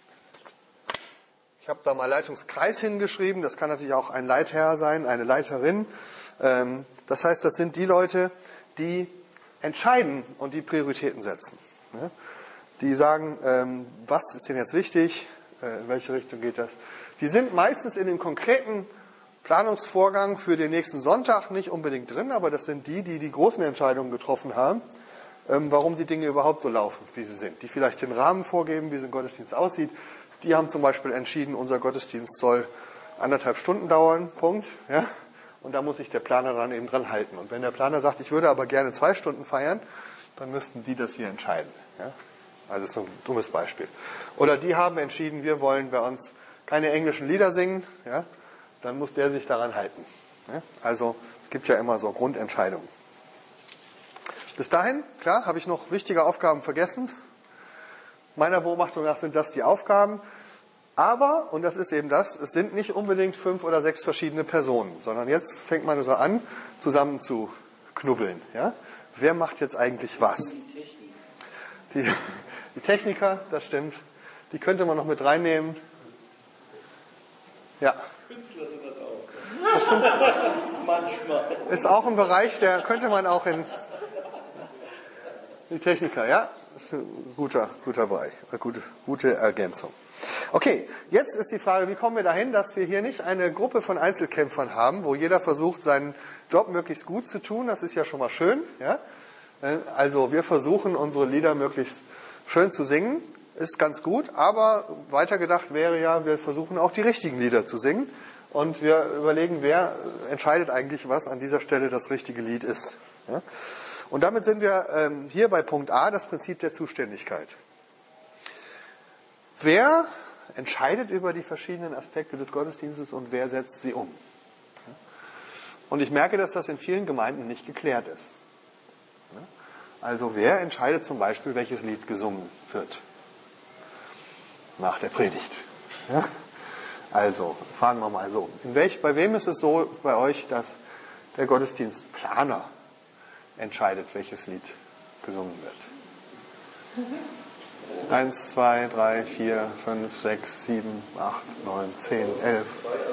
Ich habe da mal Leitungskreis hingeschrieben. Das kann natürlich auch ein Leitherr sein, eine Leiterin. Ähm, das heißt, das sind die Leute, die entscheiden und die Prioritäten setzen. Ja? Die sagen, ähm, was ist denn jetzt wichtig, äh, in welche Richtung geht das. Die sind meistens in dem konkreten Planungsvorgang für den nächsten Sonntag nicht unbedingt drin, aber das sind die, die die großen Entscheidungen getroffen haben, ähm, warum die Dinge überhaupt so laufen, wie sie sind. Die vielleicht den Rahmen vorgeben, wie so ein Gottesdienst aussieht. Die haben zum Beispiel entschieden, unser Gottesdienst soll anderthalb Stunden dauern, Punkt. Ja? Und da muss sich der Planer dann eben dran halten. Und wenn der Planer sagt, ich würde aber gerne zwei Stunden feiern, dann müssten die das hier entscheiden. Ja? Also so ein dummes Beispiel. Oder die haben entschieden, wir wollen bei uns keine englischen Lieder singen, ja? Dann muss der sich daran halten. Ja? Also es gibt ja immer so Grundentscheidungen. Bis dahin, klar, habe ich noch wichtige Aufgaben vergessen. Meiner Beobachtung nach sind das die Aufgaben. Aber, und das ist eben das, es sind nicht unbedingt fünf oder sechs verschiedene Personen, sondern jetzt fängt man so an, zusammen zu knubbeln. Ja? Wer macht jetzt eigentlich was? Die, die Techniker, das stimmt. Die könnte man noch mit reinnehmen. Ja. Künstler sind das auch. Das sind, Manchmal. ist auch ein Bereich, der könnte man auch in die Techniker, ja? Das ist ein guter, guter Bereich, eine gute, gute Ergänzung. Okay, jetzt ist die Frage, wie kommen wir dahin, dass wir hier nicht eine Gruppe von Einzelkämpfern haben, wo jeder versucht, seinen Job möglichst gut zu tun. Das ist ja schon mal schön. Ja? Also wir versuchen, unsere Lieder möglichst schön zu singen. Ist ganz gut, aber weitergedacht wäre ja, wir versuchen auch die richtigen Lieder zu singen. Und wir überlegen, wer entscheidet eigentlich, was an dieser Stelle das richtige Lied ist. Ja? Und damit sind wir ähm, hier bei Punkt A, das Prinzip der Zuständigkeit. Wer entscheidet über die verschiedenen Aspekte des Gottesdienstes und wer setzt sie um? Und ich merke, dass das in vielen Gemeinden nicht geklärt ist. Also wer entscheidet zum Beispiel, welches Lied gesungen wird? Nach der Predigt. Ja? Also, fragen wir mal so. In welch, bei wem ist es so bei euch, dass der Gottesdienstplaner entscheidet, welches Lied gesungen wird? Eins, zwei, drei, vier, fünf, sechs, sieben, acht, neun, zehn, elf.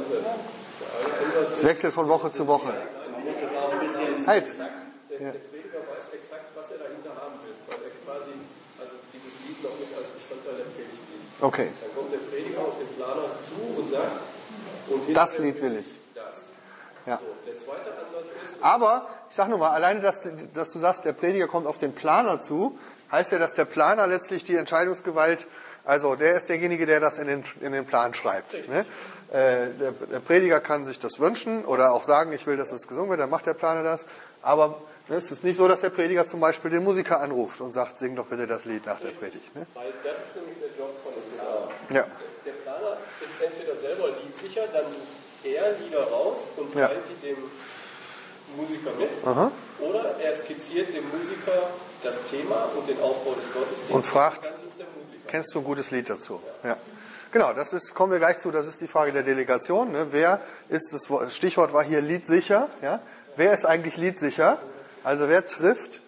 Es wechselt von Woche zu Woche. Halt. Der Prediger weiß exakt, was er dahinter haben will, weil er quasi also dieses Lied noch mit als Bestandteil der Predigt sieht. Okay. Dann kommt der Prediger auf den Planer zu und sagt, und das Lied will ich. Das. Ja. So, der zweite Ansatz ist, aber, ich sage nur mal, alleine, dass, dass du sagst, der Prediger kommt auf den Planer zu, heißt ja, dass der Planer letztlich die Entscheidungsgewalt, also der ist derjenige, der das in den, in den Plan schreibt. Ne? Äh, der, der Prediger kann sich das wünschen oder auch sagen, ich will, dass es gesungen wird, dann macht der Planer das. Aber ne, es ist nicht so, dass der Prediger zum Beispiel den Musiker anruft und sagt, sing doch bitte das Lied nach der Predigt. Ne? weil das ist nämlich der Job von dem Planer. Ja. Der Planer ist entweder selber liedsicher, dann sucht er Lieder raus und Ja. teilt die dem Musiker mit. Aha. Oder er skizziert dem Musiker das Thema und den Aufbau des Gottesdienstes. Und fragt, dann sucht der Musiker. kennst du ein gutes Lied dazu? Ja. Genau, das ist, kommen wir gleich zu, das ist die Frage der Delegation. Ne? Wer ist, das Stichwort war hier liedsicher. Ja? Wer ist eigentlich liedsicher? Also wer trifft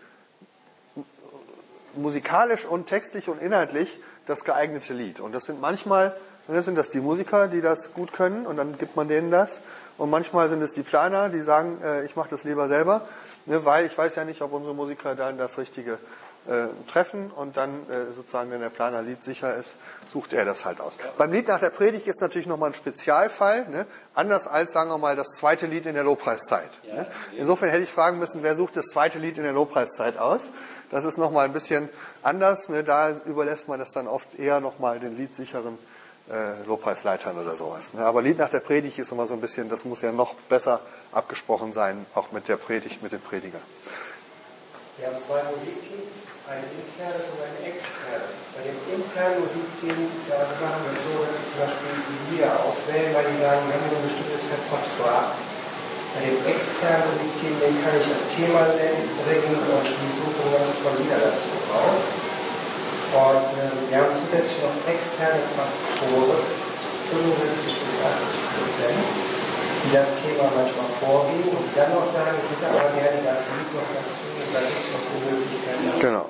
musikalisch und textlich und inhaltlich das geeignete Lied? Und das sind manchmal Und dann sind das die Musiker, die das gut können und dann gibt man denen das. Und manchmal sind es die Planer, die sagen, äh, ich mache das lieber selber, ne, weil ich weiß ja nicht, ob unsere Musiker dann das Richtige äh, treffen und dann äh, sozusagen, wenn der Planer liedsicher ist, sucht er das halt aus. Beim Lied nach der Predigt ist natürlich nochmal ein Spezialfall, ne, anders als, sagen wir mal, das zweite Lied in der Lobpreiszeit. Ne. Insofern hätte ich fragen müssen, wer sucht das zweite Lied in der Lobpreiszeit aus? Das ist nochmal ein bisschen anders, ne, da überlässt man das dann oft eher nochmal den liedsicheren Äh, Lobpreisleitern oder sowas. Ne? Aber Lied nach der Predigt ist immer so ein bisschen, das muss ja noch besser abgesprochen sein, auch mit der Predigt, mit dem Prediger. Wir haben zwei Musikteams, ein internes und ein externes. Bei dem internen Musikteam, da machen wir so, dass wir zum Beispiel die Lieder auswählen, weil die sagen, wir haben ein bestimmtes Repertoire. Bei dem externen Musikteam, den kann ich das Thema bringen und die suchen ganz tolle Lieder dazu raus. Und äh, wir haben zusätzlich noch externe Pastoren, fünfundsiebzig bis achtzig Prozent, die das Thema manchmal vorgeben und dann noch sagen, ich hätte aber gerne das Lied noch dazu, und da gibt es noch die Möglichkeit. Genau.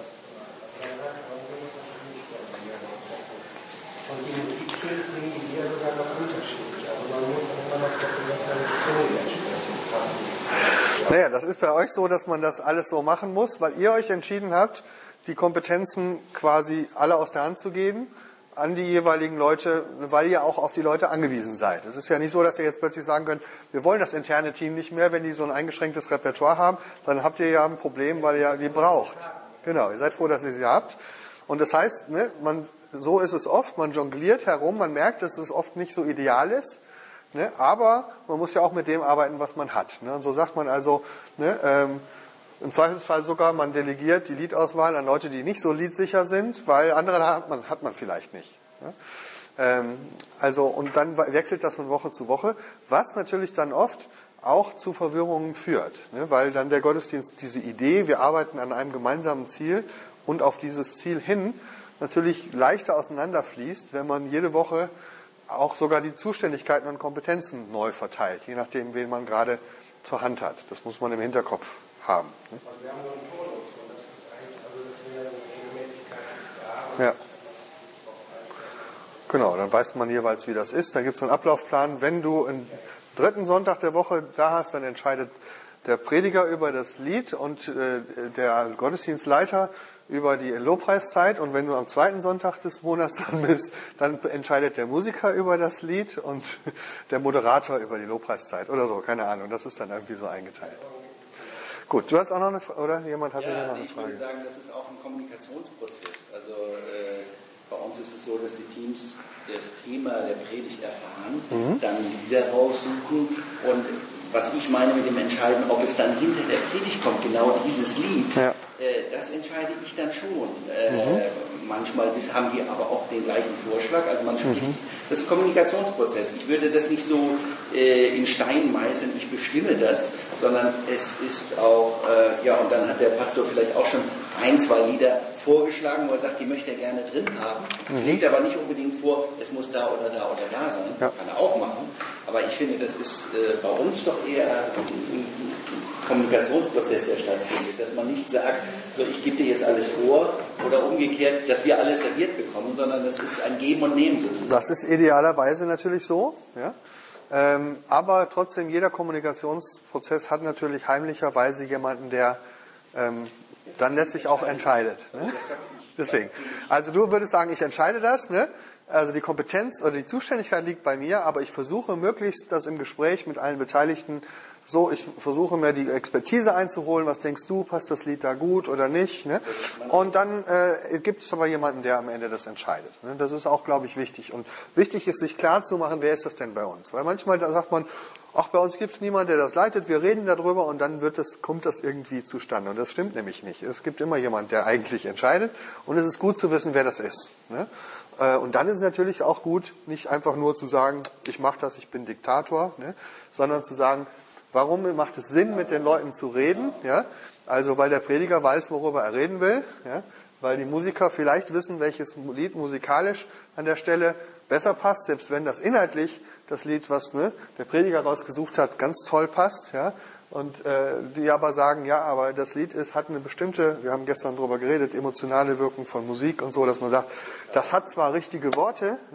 Und die Musikteams bringen die Lieder sogar noch unterschiedlich. Also man muss auch immer noch gucken, dass man die Ton entsprechend passen. Naja, das ist bei euch so, dass man das alles so machen muss, weil ihr euch entschieden habt, die Kompetenzen quasi alle aus der Hand zu geben an die jeweiligen Leute, weil ihr auch auf die Leute angewiesen seid. Es ist ja nicht so, dass ihr jetzt plötzlich sagen könnt, wir wollen das interne Team nicht mehr, wenn die so ein eingeschränktes Repertoire haben, dann habt ihr ja ein Problem, weil ihr die braucht. Genau, ihr seid froh, dass ihr sie habt. Und das heißt, ne, man, so ist es oft, man jongliert herum, man merkt, dass es oft nicht so ideal ist, ne, aber man muss ja auch mit dem arbeiten, was man hat. Ne. Und so sagt man also, ne, ähm, im Zweifelsfall sogar, man delegiert die Liedauswahl an Leute, die nicht so liedsicher sind, weil andere hat man, hat man vielleicht nicht. Ne? Ähm, also, und dann wechselt das von Woche zu Woche, was natürlich dann oft auch zu Verwirrungen führt, ne? Weil dann der Gottesdienst diese Idee, wir arbeiten an einem gemeinsamen Ziel und auf dieses Ziel hin, natürlich leichter auseinanderfließt, wenn man jede Woche auch sogar die Zuständigkeiten und Kompetenzen neu verteilt, je nachdem, wen man gerade zur Hand hat. Das muss man im Hinterkopf haben. Ne? Also wir haben so einen Tonus und das ist eigentlich, also das wäre eine Regelmäßigkeit da. Ja. Genau, dann weiß man jeweils, wie das ist. Dann gibt es einen Ablaufplan. Wenn du einen dritten Sonntag der Woche da hast, dann entscheidet der Prediger über das Lied und äh, der Gottesdienstleiter über die Lobpreiszeit. Und wenn du am zweiten Sonntag des Monats dran bist, dann entscheidet der Musiker über das Lied und der Moderator über die Lobpreiszeit oder so, keine Ahnung. Das ist dann irgendwie so eingeteilt. Gut, du hast auch noch eine Frage, oder? Jemand hatte ja, noch eine ich Frage. würde sagen, das ist auch ein Kommunikationsprozess. Also äh, bei uns ist es so, dass die Teams das Thema der Predigt erfahren, mhm. dann Lieder raussuchen und was ich meine mit dem Entscheiden, ob es dann hinter der Predigt kommt, genau dieses Lied, ja. äh, das entscheide ich dann schon. Äh, mhm. Manchmal haben die aber auch den gleichen Vorschlag, also man spricht, mhm. das ist ein Kommunikationsprozess. Ich würde das nicht so äh, in Stein meißeln, ich bestimme das, sondern es ist auch, äh, ja, und dann hat der Pastor vielleicht auch schon ein, zwei Lieder vorgeschlagen, wo er sagt, die möchte er gerne drin haben. Mhm. Legt aber nicht unbedingt vor, es muss da oder da oder da sein. Ja. Kann er auch machen. Aber ich finde, das ist äh, bei uns doch eher ein, ein Kommunikationsprozess, der stattfindet. Dass man nicht sagt, so ich gebe dir jetzt alles vor oder umgekehrt, dass wir alles serviert bekommen, sondern das ist ein Geben und Nehmen sozusagen. Das ist idealerweise natürlich so, ja. Ähm, aber trotzdem, jeder Kommunikationsprozess hat natürlich heimlicherweise jemanden, der ähm, dann letztlich auch entscheidet. Ne? Deswegen. Also du würdest sagen, ich entscheide das, ne? Also die Kompetenz oder die Zuständigkeit liegt bei mir, aber ich versuche möglichst das im Gespräch mit allen Beteiligten so, ich versuche mir die Expertise einzuholen, was denkst du, passt das Lied da gut oder nicht, ne? Und dann äh, gibt es aber jemanden, der am Ende das entscheidet. Ne? Das ist auch, glaube ich, wichtig. Und wichtig ist, sich klar zu machen, wer ist das denn bei uns? Weil manchmal da sagt man, ach, bei uns gibt es niemanden, der das leitet, wir reden darüber und dann wird das, kommt das irgendwie zustande. Und das stimmt nämlich nicht. Es gibt immer jemanden, der eigentlich entscheidet und es ist gut zu wissen, wer das ist. Ne? Und dann ist es natürlich auch gut, nicht einfach nur zu sagen, ich mache das, ich bin Diktator, ne? Sondern zu sagen, warum macht es Sinn, mit den Leuten zu reden? Ja? Also weil der Prediger weiß, worüber er reden will, ja? Weil die Musiker vielleicht wissen, welches Lied musikalisch an der Stelle besser passt, selbst wenn das inhaltlich das Lied, was ne, der Prediger rausgesucht hat, ganz toll passt. Ja? Und äh, die aber sagen, ja, aber das Lied ist, hat eine bestimmte, wir haben gestern drüber geredet, emotionale Wirkung von Musik und so, dass man sagt, das hat zwar richtige Worte, ne,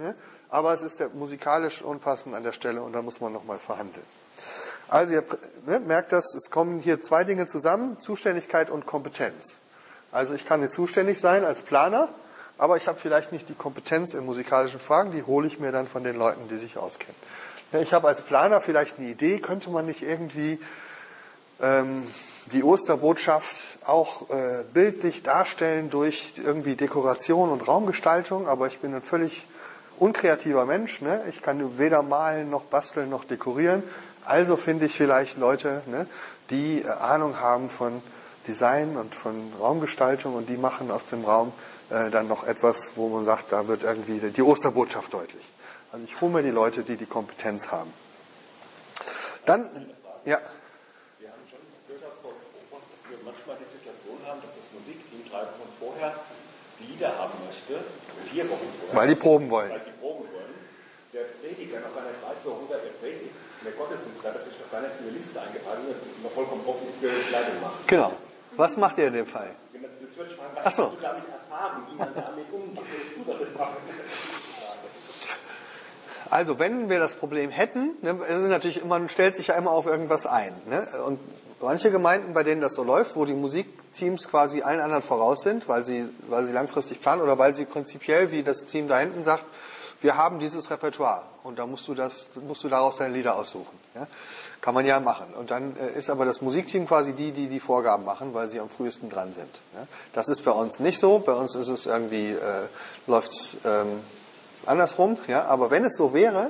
aber es ist der musikalisch unpassend an der Stelle und da muss man nochmal verhandeln. Also ihr ne, merkt das, es kommen hier zwei Dinge zusammen, Zuständigkeit und Kompetenz. Also ich kann hier zuständig sein als Planer, aber ich habe vielleicht nicht die Kompetenz in musikalischen Fragen, die hole ich mir dann von den Leuten, die sich auskennen. Ja, ich habe als Planer vielleicht eine Idee, könnte man nicht irgendwie ähm, die Osterbotschaft auch äh, bildlich darstellen durch irgendwie Dekoration und Raumgestaltung, aber ich bin ein völlig unkreativer Mensch, ne? Ich kann weder malen noch basteln noch dekorieren. Also finde ich vielleicht Leute, ne, die äh, Ahnung haben von Design und von Raumgestaltung und die machen aus dem Raum äh, dann noch etwas, wo man sagt, da wird irgendwie die Osterbotschaft deutlich. Also ich hole mir die Leute, die die Kompetenz haben. Dann, ja. Wir haben schon durchaus beobachtet, dass wir manchmal die Situation haben, dass das Musikteam drei Wochen vorher Lieder haben möchte, vier Wochen vorher. Weil die proben wollen. Weil die proben wollen. Der Prediger noch gar nicht weiß, worüber er predigt. Und der Gottesdienst hat sich noch gar nicht in eine Liste eingetragen, das ist noch vollkommen offen, ist für die Leitung machen. Genau. Was macht ihr in dem Fall? Das würde ich fragen, Ach so. hast du damit erfahren, wie man damit umgeht? Was willst du damit machen? Also wenn wir das Problem hätten, ne, es ist natürlich immer, man stellt sich ja immer auf irgendwas ein. Ne? Und manche Gemeinden, bei denen das so läuft, wo die Musikteams quasi allen anderen voraus sind, weil sie, weil sie langfristig planen oder weil sie prinzipiell, wie das Team da hinten sagt, wir haben dieses Repertoire und da musst du das, musst du daraus deine Lieder aussuchen. Ja? Kann man ja machen. Und dann äh, ist aber das Musikteam quasi die, die die Vorgaben machen, weil sie am frühesten dran sind. Ja? Das ist bei uns nicht so. Bei uns ist es irgendwie, äh, läuft's ähm, andersrum. Ja? Aber wenn es so wäre,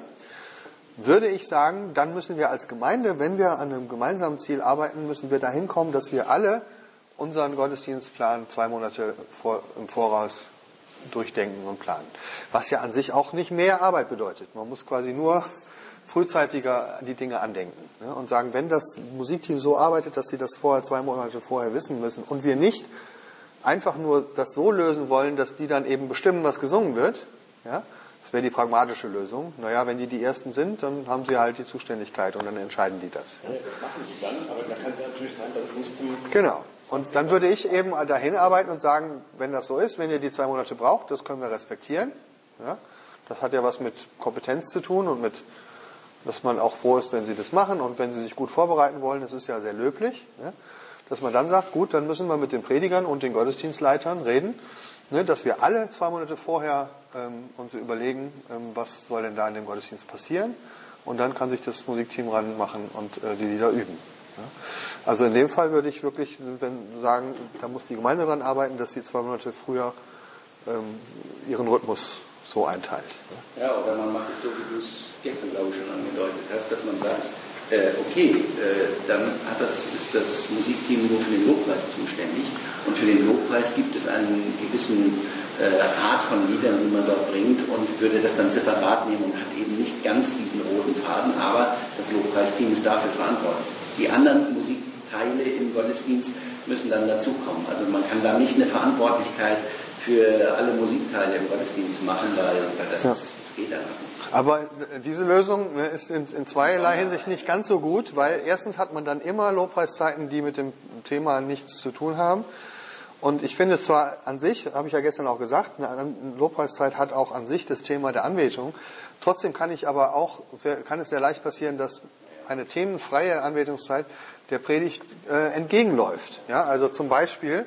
würde ich sagen, dann müssen wir als Gemeinde, wenn wir an einem gemeinsamen Ziel arbeiten, müssen wir dahin kommen, dass wir alle unseren Gottesdienstplan zwei Monate vor, im Voraus durchdenken und planen. Was ja an sich auch nicht mehr Arbeit bedeutet. Man muss quasi nur frühzeitiger die Dinge andenken, ne, und sagen, wenn das Musikteam so arbeitet, dass sie das vorher zwei Monate vorher wissen müssen und wir nicht einfach nur das so lösen wollen, dass die dann eben bestimmen, was gesungen wird, ja, das wäre die pragmatische Lösung. Naja, wenn die die Ersten sind, dann haben sie halt die Zuständigkeit und dann entscheiden die das. Ja. Ja, das machen die dann, aber da kann es natürlich sein, dass es nicht zum... Genau. Und dann würde ich eben dahin arbeiten und sagen, wenn das so ist, wenn ihr die zwei Monate braucht, das können wir respektieren. Ja. Das hat ja was mit Kompetenz zu tun und mit, dass man auch froh ist, wenn sie das machen und wenn sie sich gut vorbereiten wollen, das ist ja sehr löblich. Ja. Dass man dann sagt, gut, dann müssen wir mit den Predigern und den Gottesdienstleitern reden, ne, dass wir alle zwei Monate vorher ähm, uns überlegen, ähm, was soll denn da in dem Gottesdienst passieren. Und dann kann sich das Musikteam ranmachen und äh, die Lieder üben. Ja. Also in dem Fall würde ich wirklich wenn, sagen, da muss die Gemeinde dran arbeiten, dass sie zwei Monate früher ähm, ihren Rhythmus so einteilt. Ja. ja, oder man macht es so, wie du es gestern, glaube ich, schon angedeutet hast, dass man sagt, äh, okay, äh, dann hat das, ist das Musikteam nur für den Lobpreis zuständig und für den Lobpreis gibt es einen gewissen äh, Art von Liedern, die man dort bringt und würde das dann separat nehmen und hat eben nicht ganz diesen roten Faden, aber das Lobpreisteam ist dafür verantwortlich. Die anderen Musikteile im Gottesdienst müssen dann dazukommen. Also man kann da nicht eine Verantwortlichkeit für alle Musikteile im Gottesdienst machen, weil das, ja. ist, das geht dann nicht. Aber diese Lösung ne, ist in, in zweierlei Hinsicht nicht ganz so gut, weil erstens hat man dann immer Lobpreiszeiten, die mit dem Thema nichts zu tun haben. Und ich finde zwar an sich, habe ich ja gestern auch gesagt, eine Lobpreiszeit hat auch an sich das Thema der Anbetung. Trotzdem kann ich aber auch, sehr, kann es sehr leicht passieren, dass eine themenfreie Anbetungszeit der Predigt äh, entgegenläuft. Ja, also zum Beispiel,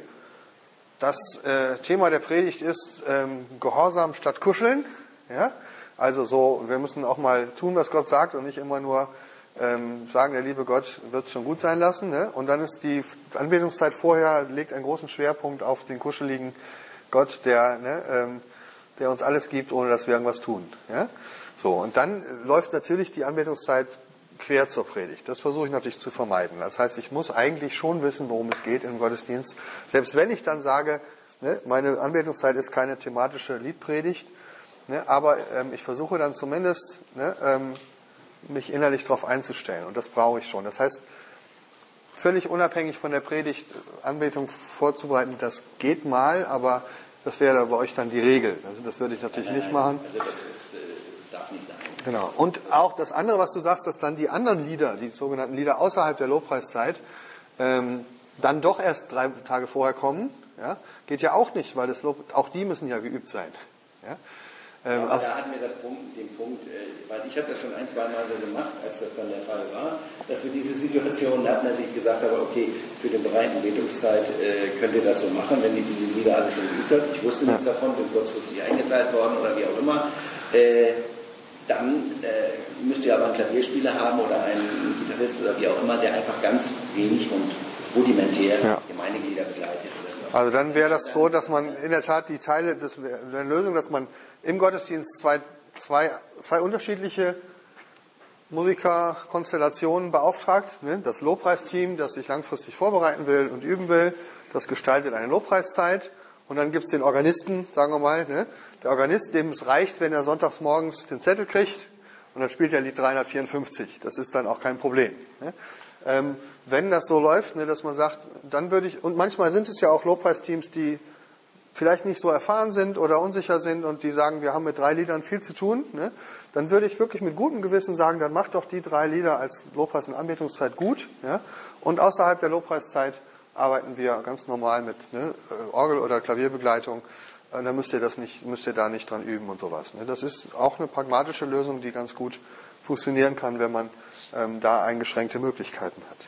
das äh, Thema der Predigt ist ähm, Gehorsam statt Kuscheln. Ja, also so, wir müssen auch mal tun, was Gott sagt und nicht immer nur ähm, sagen, der liebe Gott wird es schon gut sein lassen. Ne? Und dann ist die Anbetungszeit vorher, legt einen großen Schwerpunkt auf den kuscheligen Gott, der, ne, ähm, der uns alles gibt, ohne dass wir irgendwas tun. Ja? So, und dann läuft natürlich die Anbetungszeit quer zur Predigt. Das versuche ich natürlich zu vermeiden. Das heißt, ich muss eigentlich schon wissen, worum es geht im Gottesdienst. Selbst wenn ich dann sage, ne, meine Anbetungszeit ist keine thematische Liedpredigt, ne, aber ähm, ich versuche dann zumindest ne, ähm, mich innerlich darauf einzustellen. Und das brauche ich schon. Das heißt, völlig unabhängig von der Predigt Anbetung vorzubereiten, das geht mal, aber das wäre bei euch dann die Regel. Also das würde ich natürlich nein, nein, nicht machen. Also das, ist, das darf nicht sein. Genau. Und auch das andere, was du sagst, dass dann die anderen Lieder, die sogenannten Lieder außerhalb der Lobpreiszeit, ähm, dann doch erst drei Tage vorher kommen, ja, geht ja auch nicht, weil das Lob, auch die müssen ja geübt sein. Ja. Ähm, aber da hatten wir das Punkt, den Punkt, äh, weil ich habe das schon ein, zwei Mal so gemacht, als das dann der Fall war, dass wir diese Situation hatten, dass ich gesagt habe, okay, für den Bereich Entwicklungszeit äh, könnt ihr das so machen, wenn ihr diese Lieder alle schon geübt habt. Ich wusste nichts davon, bin kurzfristig eingeteilt worden oder wie auch immer. Äh, dann äh, müsst ihr aber einen Klavierspieler haben oder einen Gitarrist oder wie auch immer, der einfach ganz wenig und rudimentär ja. Gemeindeglieder begleitet. Also dann wäre das so, dass man in der Tat die Teile des, der Lösung, dass man im Gottesdienst zwei, zwei, zwei unterschiedliche Musikerkonstellationen beauftragt. Ne? Das Lobpreisteam, das sich langfristig vorbereiten will und üben will, das gestaltet eine Lobpreiszeit. Und dann gibt es den Organisten, sagen wir mal. Ne? Der Organist, dem es reicht, wenn er sonntags morgens den Zettel kriegt und dann spielt er Lied dreihundertvierundfünfzig. Das ist dann auch kein Problem. Ne? Ähm, wenn das so läuft, ne, dass man sagt, dann würde ich, und manchmal sind es ja auch Lobpreisteams, die vielleicht nicht so erfahren sind oder unsicher sind und die sagen, wir haben mit drei Liedern viel zu tun, ne, dann würde ich wirklich mit gutem Gewissen sagen, dann macht doch die drei Lieder als Lobpreis- und Anbetungszeit gut. Ja, und außerhalb der Lobpreiszeit arbeiten wir ganz normal mit ne, Orgel- oder Klavierbegleitung. Äh, dann müsst ihr das nicht, müsst ihr da nicht dran üben und sowas. Ne. Das ist auch eine pragmatische Lösung, die ganz gut funktionieren kann, wenn man ähm, da eingeschränkte Möglichkeiten hat.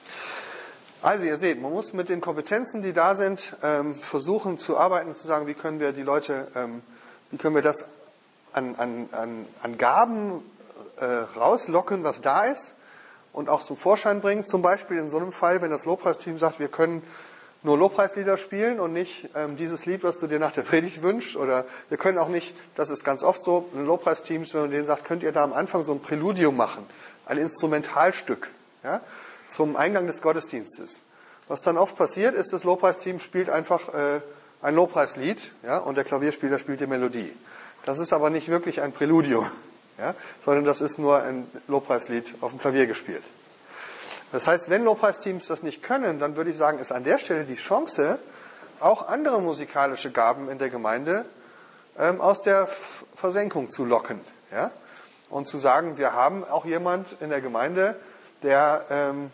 Also ihr seht, man muss mit den Kompetenzen, die da sind, ähm, versuchen zu arbeiten, zu sagen, wie können wir die Leute, ähm, wie können wir das an, an, an, an Gaben äh, rauslocken, was da ist und auch zum Vorschein bringen. Zum Beispiel in so einem Fall, wenn das Lobpreisteam sagt, wir können nur Lobpreislieder spielen und nicht ähm, dieses Lied, was du dir nach der Predigt wünschst. Oder wir können auch nicht, das ist ganz oft so, in Lobpreisteams, wenn man denen sagt, könnt ihr da am Anfang so ein Präludium machen, ein Instrumentalstück, ja, zum Eingang des Gottesdienstes. Was dann oft passiert, ist, das Lobpreisteam spielt einfach äh, ein Lobpreislied, ja, und der Klavierspieler spielt die Melodie. Das ist aber nicht wirklich ein Präludium, ja, sondern das ist nur ein Lobpreislied auf dem Klavier gespielt. Das heißt, wenn Lobpreisteams das nicht können, dann würde ich sagen, ist an der Stelle die Chance, auch andere musikalische Gaben in der Gemeinde ähm, aus der F- Versenkung zu locken, ja, und zu sagen, wir haben auch jemand in der Gemeinde, der ähm,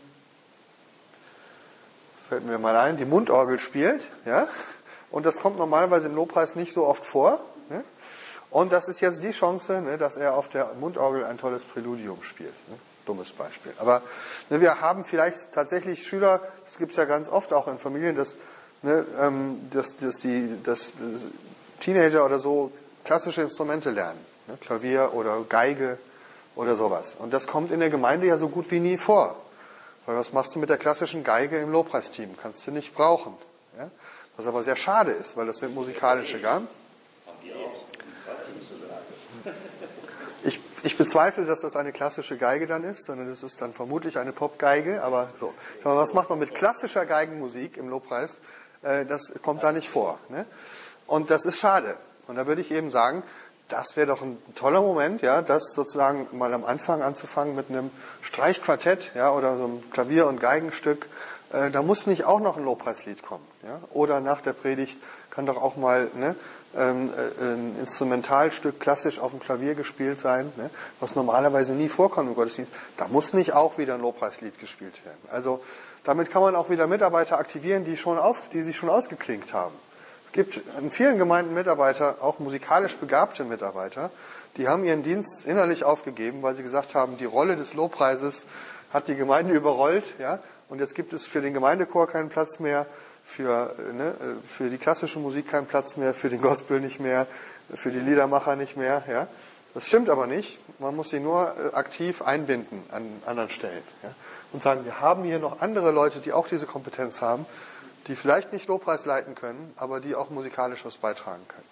fällt mir mal ein, die Mundorgel spielt, ja, und das kommt normalerweise im Lobpreis nicht so oft vor, ne? Und das ist jetzt die Chance, ne, dass er auf der Mundorgel ein tolles Präludium spielt, ne? Dummes Beispiel. Aber ne, wir haben vielleicht tatsächlich Schüler, das gibt es ja ganz oft auch in Familien, dass, ne, ähm, dass, dass die dass, dass Teenager oder so klassische Instrumente lernen, ne, Klavier oder Geige oder sowas. Und das kommt in der Gemeinde ja so gut wie nie vor. Weil was machst du mit der klassischen Geige im Lobpreisteam? Kannst du nicht brauchen. Ja? Was aber sehr schade ist, weil das sind musikalische Gaben. Ich, ich bezweifle, dass das eine klassische Geige dann ist, sondern das ist dann vermutlich eine Popgeige. Aber so. Was macht man mit klassischer Geigenmusik im Lobpreis? Das kommt da nicht vor. Ne? Und das ist schade. Und da würde ich eben sagen, das wäre doch ein toller Moment, ja, das sozusagen mal am Anfang anzufangen mit einem Streichquartett, ja, oder so einem Klavier- und Geigenstück. Äh, da muss nicht auch noch ein Lobpreislied kommen, ja, oder nach der Predigt kann doch auch mal ne, ähm, äh, ein Instrumentalstück klassisch auf dem Klavier gespielt sein, ne, was normalerweise nie vorkommt im Gottesdienst. Da muss nicht auch wieder ein Lobpreislied gespielt werden. Also damit kann man auch wieder Mitarbeiter aktivieren, die schon auf, die sich schon ausgeklinkt haben. Es gibt in vielen Gemeinden Mitarbeiter, auch musikalisch begabte Mitarbeiter, die haben ihren Dienst innerlich aufgegeben, weil sie gesagt haben, die Rolle des Lobpreises hat die Gemeinde überrollt, ja, und jetzt gibt es für den Gemeindechor keinen Platz mehr, für, ne, für die klassische Musik keinen Platz mehr, für den Gospel nicht mehr, für die Liedermacher nicht mehr, ja. Das stimmt aber nicht. Man muss sie nur aktiv einbinden an anderen Stellen, ja, und sagen, wir haben hier noch andere Leute, die auch diese Kompetenz haben, die vielleicht nicht Lobpreis leiten können, aber die auch musikalisch was beitragen können.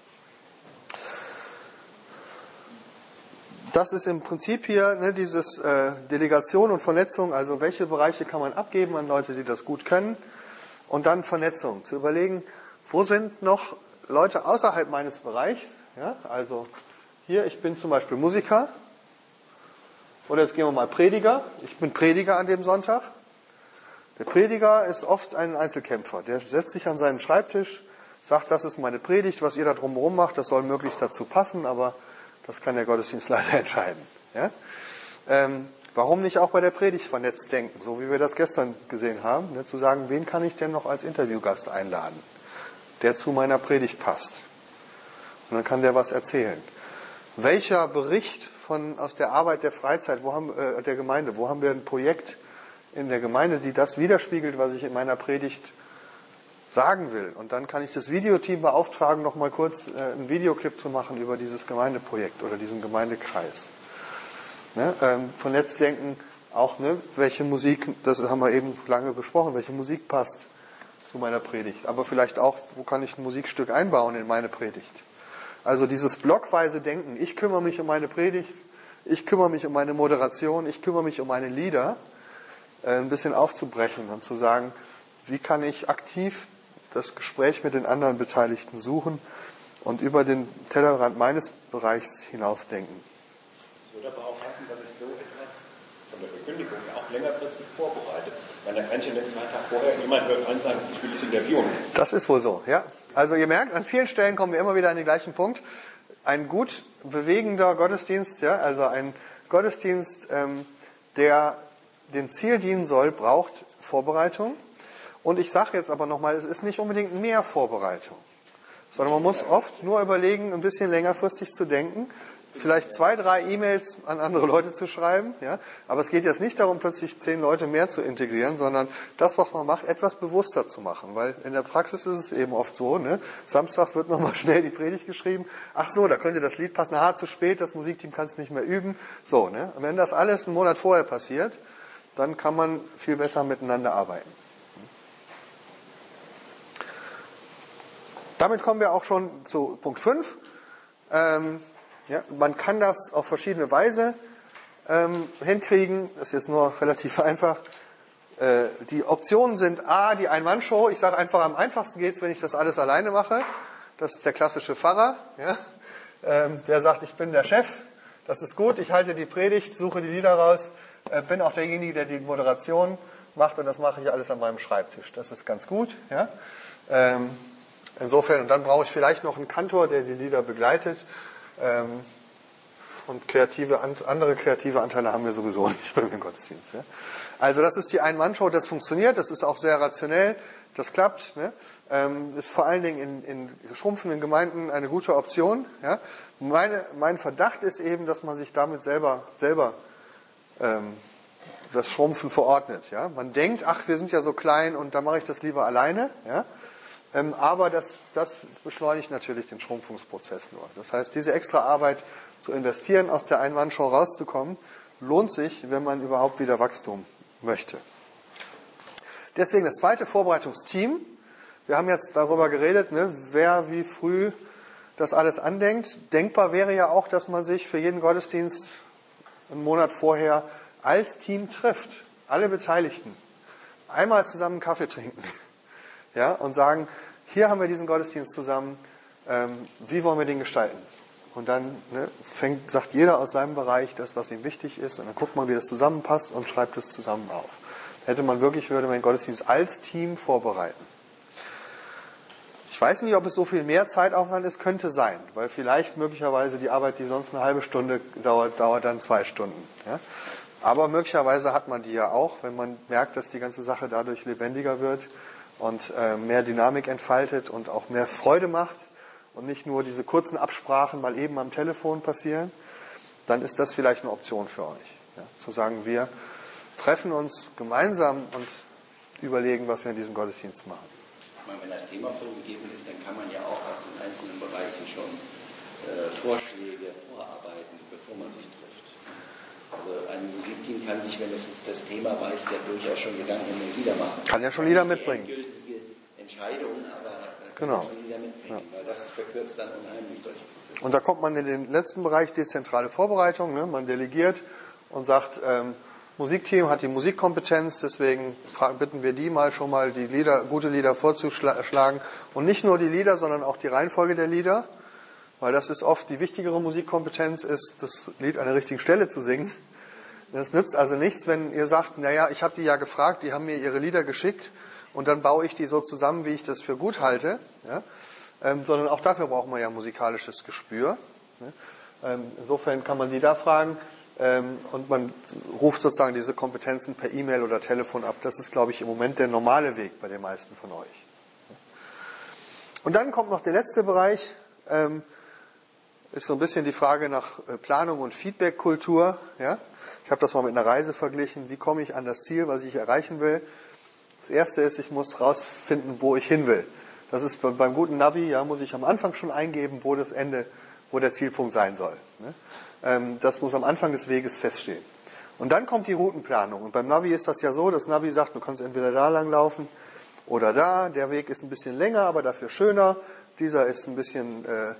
Das ist im Prinzip hier ne, dieses äh, Delegation und Vernetzung, also welche Bereiche kann man abgeben an Leute, die das gut können, und dann Vernetzung, zu überlegen, wo sind noch Leute außerhalb meines Bereichs, ja, also hier, ich bin zum Beispiel Musiker, oder jetzt gehen wir mal Prediger, ich bin Prediger an dem Sonntag. Der Prediger ist oft ein Einzelkämpfer. Der setzt sich an seinen Schreibtisch, sagt, das ist meine Predigt, was ihr da drumherum macht, das soll möglichst dazu passen, aber das kann der Gottesdienstleiter entscheiden. Ja? Ähm, warum nicht auch bei der Predigt vernetzt denken, so wie wir das gestern gesehen haben, ne, zu sagen, wen kann ich denn noch als Interviewgast einladen, der zu meiner Predigt passt. Und dann kann der was erzählen. Welcher Bericht von, aus der Arbeit der Freizeit, wo haben, äh, der Gemeinde, wo haben wir ein Projekt in der Gemeinde, die das widerspiegelt, was ich in meiner Predigt sagen will. Und dann kann ich das Videoteam beauftragen, noch mal kurz äh, einen Videoclip zu machen über dieses Gemeindeprojekt oder diesen Gemeindekreis. Ne? Ähm, von Netzdenken auch, ne, welche Musik, das haben wir eben lange besprochen, welche Musik passt zu meiner Predigt. Aber vielleicht auch, wo kann ich ein Musikstück einbauen in meine Predigt. Also dieses blockweise Denken, ich kümmere mich um meine Predigt, ich kümmere mich um meine Moderation, ich kümmere mich um meine Lieder, äh, ein bisschen aufzubrechen und zu sagen, wie kann ich aktiv das Gespräch mit den anderen Beteiligten suchen und über den Tellerrand meines Bereichs hinausdenken. Ich würde aber auch raten, dass ich so etwas von der Verkündigung auch längerfristig vorbereitet. Weil da kann ich ja nicht zwei Tage vorher jemand wird an sagen, ich will dich interviewen. Das ist wohl so, ja. Also ihr merkt, an vielen Stellen kommen wir immer wieder an den gleichen Punkt. Ein gut bewegender Gottesdienst, ja, also ein Gottesdienst, ähm, der dem Ziel dienen soll, braucht Vorbereitung. Und ich sage jetzt aber nochmal, es ist nicht unbedingt mehr Vorbereitung, sondern man muss oft nur überlegen, ein bisschen längerfristig zu denken, vielleicht zwei, drei E-Mails an andere Leute zu schreiben, ja. Aber es geht jetzt nicht darum, plötzlich zehn Leute mehr zu integrieren, sondern das, was man macht, etwas bewusster zu machen. Weil in der Praxis ist es eben oft so, ne, samstags wird nochmal schnell die Predigt geschrieben. Ach so, da könnte das Lied passen. Ah, zu spät, das Musikteam kann es nicht mehr üben. So, ne. Und wenn das alles einen Monat vorher passiert, dann kann man viel besser miteinander arbeiten. Damit kommen wir auch schon zu Punkt fünf. Ähm, ja, man kann das auf verschiedene Weise ähm, hinkriegen. Das ist jetzt nur relativ einfach. Äh, die Optionen sind A, die Ein-Mann-Show. Ich sage einfach, am einfachsten geht es, wenn ich das alles alleine mache. Das ist der klassische Pfarrer. Ja? Ähm, der sagt, ich bin der Chef. Das ist gut. Ich halte die Predigt, suche die Lieder raus. Äh, bin auch derjenige, der die Moderation macht. Und das mache ich alles an meinem Schreibtisch. Das ist ganz gut. Ja? Ähm, Insofern, und dann brauche ich vielleicht noch einen Kantor, der die Lieder begleitet. Ähm, und kreative, andere kreative Anteile haben wir sowieso nicht beim Gottesdienst. Ja. Also das ist die Ein-Mann-Show, das funktioniert, das ist auch sehr rationell, das klappt. Ne. Ähm, ist vor allen Dingen in, in schrumpfenden Gemeinden eine gute Option. Ja. Meine, mein Verdacht ist eben, dass man sich damit selber, selber ähm, das Schrumpfen verordnet. Ja. Man denkt, ach, wir sind ja so klein und da mache ich das lieber alleine. Ja. Ähm, aber das, das beschleunigt natürlich den Schrumpfungsprozess nur. Das heißt, diese extra Arbeit zu investieren, aus der Ein-Mann-Show rauszukommen, lohnt sich, wenn man überhaupt wieder Wachstum möchte. Deswegen das zweite Vorbereitungsteam. Wir haben jetzt darüber geredet, ne, wer wie früh das alles andenkt. Denkbar wäre ja auch, dass man sich für jeden Gottesdienst einen Monat vorher als Team trifft. Alle Beteiligten. Einmal zusammen einen Kaffee trinken. Ja, und sagen, hier haben wir diesen Gottesdienst zusammen, ähm, wie wollen wir den gestalten? Und dann ne, fängt, sagt jeder aus seinem Bereich das, was ihm wichtig ist, und dann guckt man, wie das zusammenpasst und schreibt es zusammen auf. Hätte man wirklich, würde man den Gottesdienst als Team vorbereiten. Ich weiß nicht, ob es so viel mehr Zeitaufwand ist, könnte sein, weil vielleicht möglicherweise die Arbeit, die sonst eine halbe Stunde dauert, dauert dann zwei Stunden. Ja? Aber möglicherweise hat man die ja auch, wenn man merkt, dass die ganze Sache dadurch lebendiger wird und äh, mehr Dynamik entfaltet und auch mehr Freude macht und nicht nur diese kurzen Absprachen mal eben am Telefon passieren, dann ist das vielleicht eine Option für euch. Ja? Zu sagen, wir treffen uns gemeinsam und überlegen, was wir in diesem Gottesdienst machen. Wenn das Thema vorgegeben ist, dann kann man ja auch aus den einzelnen Bereichen schon äh, Vorschläge vorarbeiten, bevor man sich trifft. Also ein Musikteam kann sich, wenn es das Thema weiß, ja durchaus schon Gedanken um die Lieder machen. Kann ja schon Lieder mitbringen. Die endgültige Entscheidung, aber kann genau. schon Lieder mitbringen, ja. Weil das verkürzt dann unheimlich solche Prozesse. Und da kommt man in den letzten Bereich, dezentrale Vorbereitung. Ne? Man delegiert und sagt, ähm, Musikteam hat die Musikkompetenz, deswegen bitten wir die mal schon mal, die Lieder, gute Lieder vorzuschlagen. Und nicht nur die Lieder, sondern auch die Reihenfolge der Lieder. Weil das ist oft die wichtigere Musikkompetenz, ist das Lied an der richtigen Stelle zu singen. Das nützt also nichts, wenn ihr sagt, naja, ich habe die ja gefragt, die haben mir ihre Lieder geschickt und dann baue ich die so zusammen, wie ich das für gut halte. Ja? Ähm, sondern auch dafür braucht man ja musikalisches Gespür. Ne? Ähm, insofern kann man die da fragen. Und man ruft sozusagen diese Kompetenzen per E-Mail oder Telefon ab. Das ist, glaube ich, im Moment der normale Weg bei den meisten von euch. Und dann kommt noch der letzte Bereich. ist so ein bisschen die Frage nach Planung und Feedback-Kultur. Ja? Ich habe das mal mit einer Reise verglichen. Wie komme ich an das Ziel, was ich erreichen will? Das Erste ist, ich muss rausfinden, wo ich hin will. Das ist beim guten Navi, ja, muss ich am Anfang schon eingeben, wo das Ende, wo der Zielpunkt sein soll. Ne? Das muss am Anfang des Weges feststehen. Und dann kommt die Routenplanung. Und beim Navi ist das ja so, das Navi sagt, du kannst entweder da lang laufen oder da. Der Weg ist ein bisschen länger, aber dafür schöner. Dieser ist ein bisschen äh,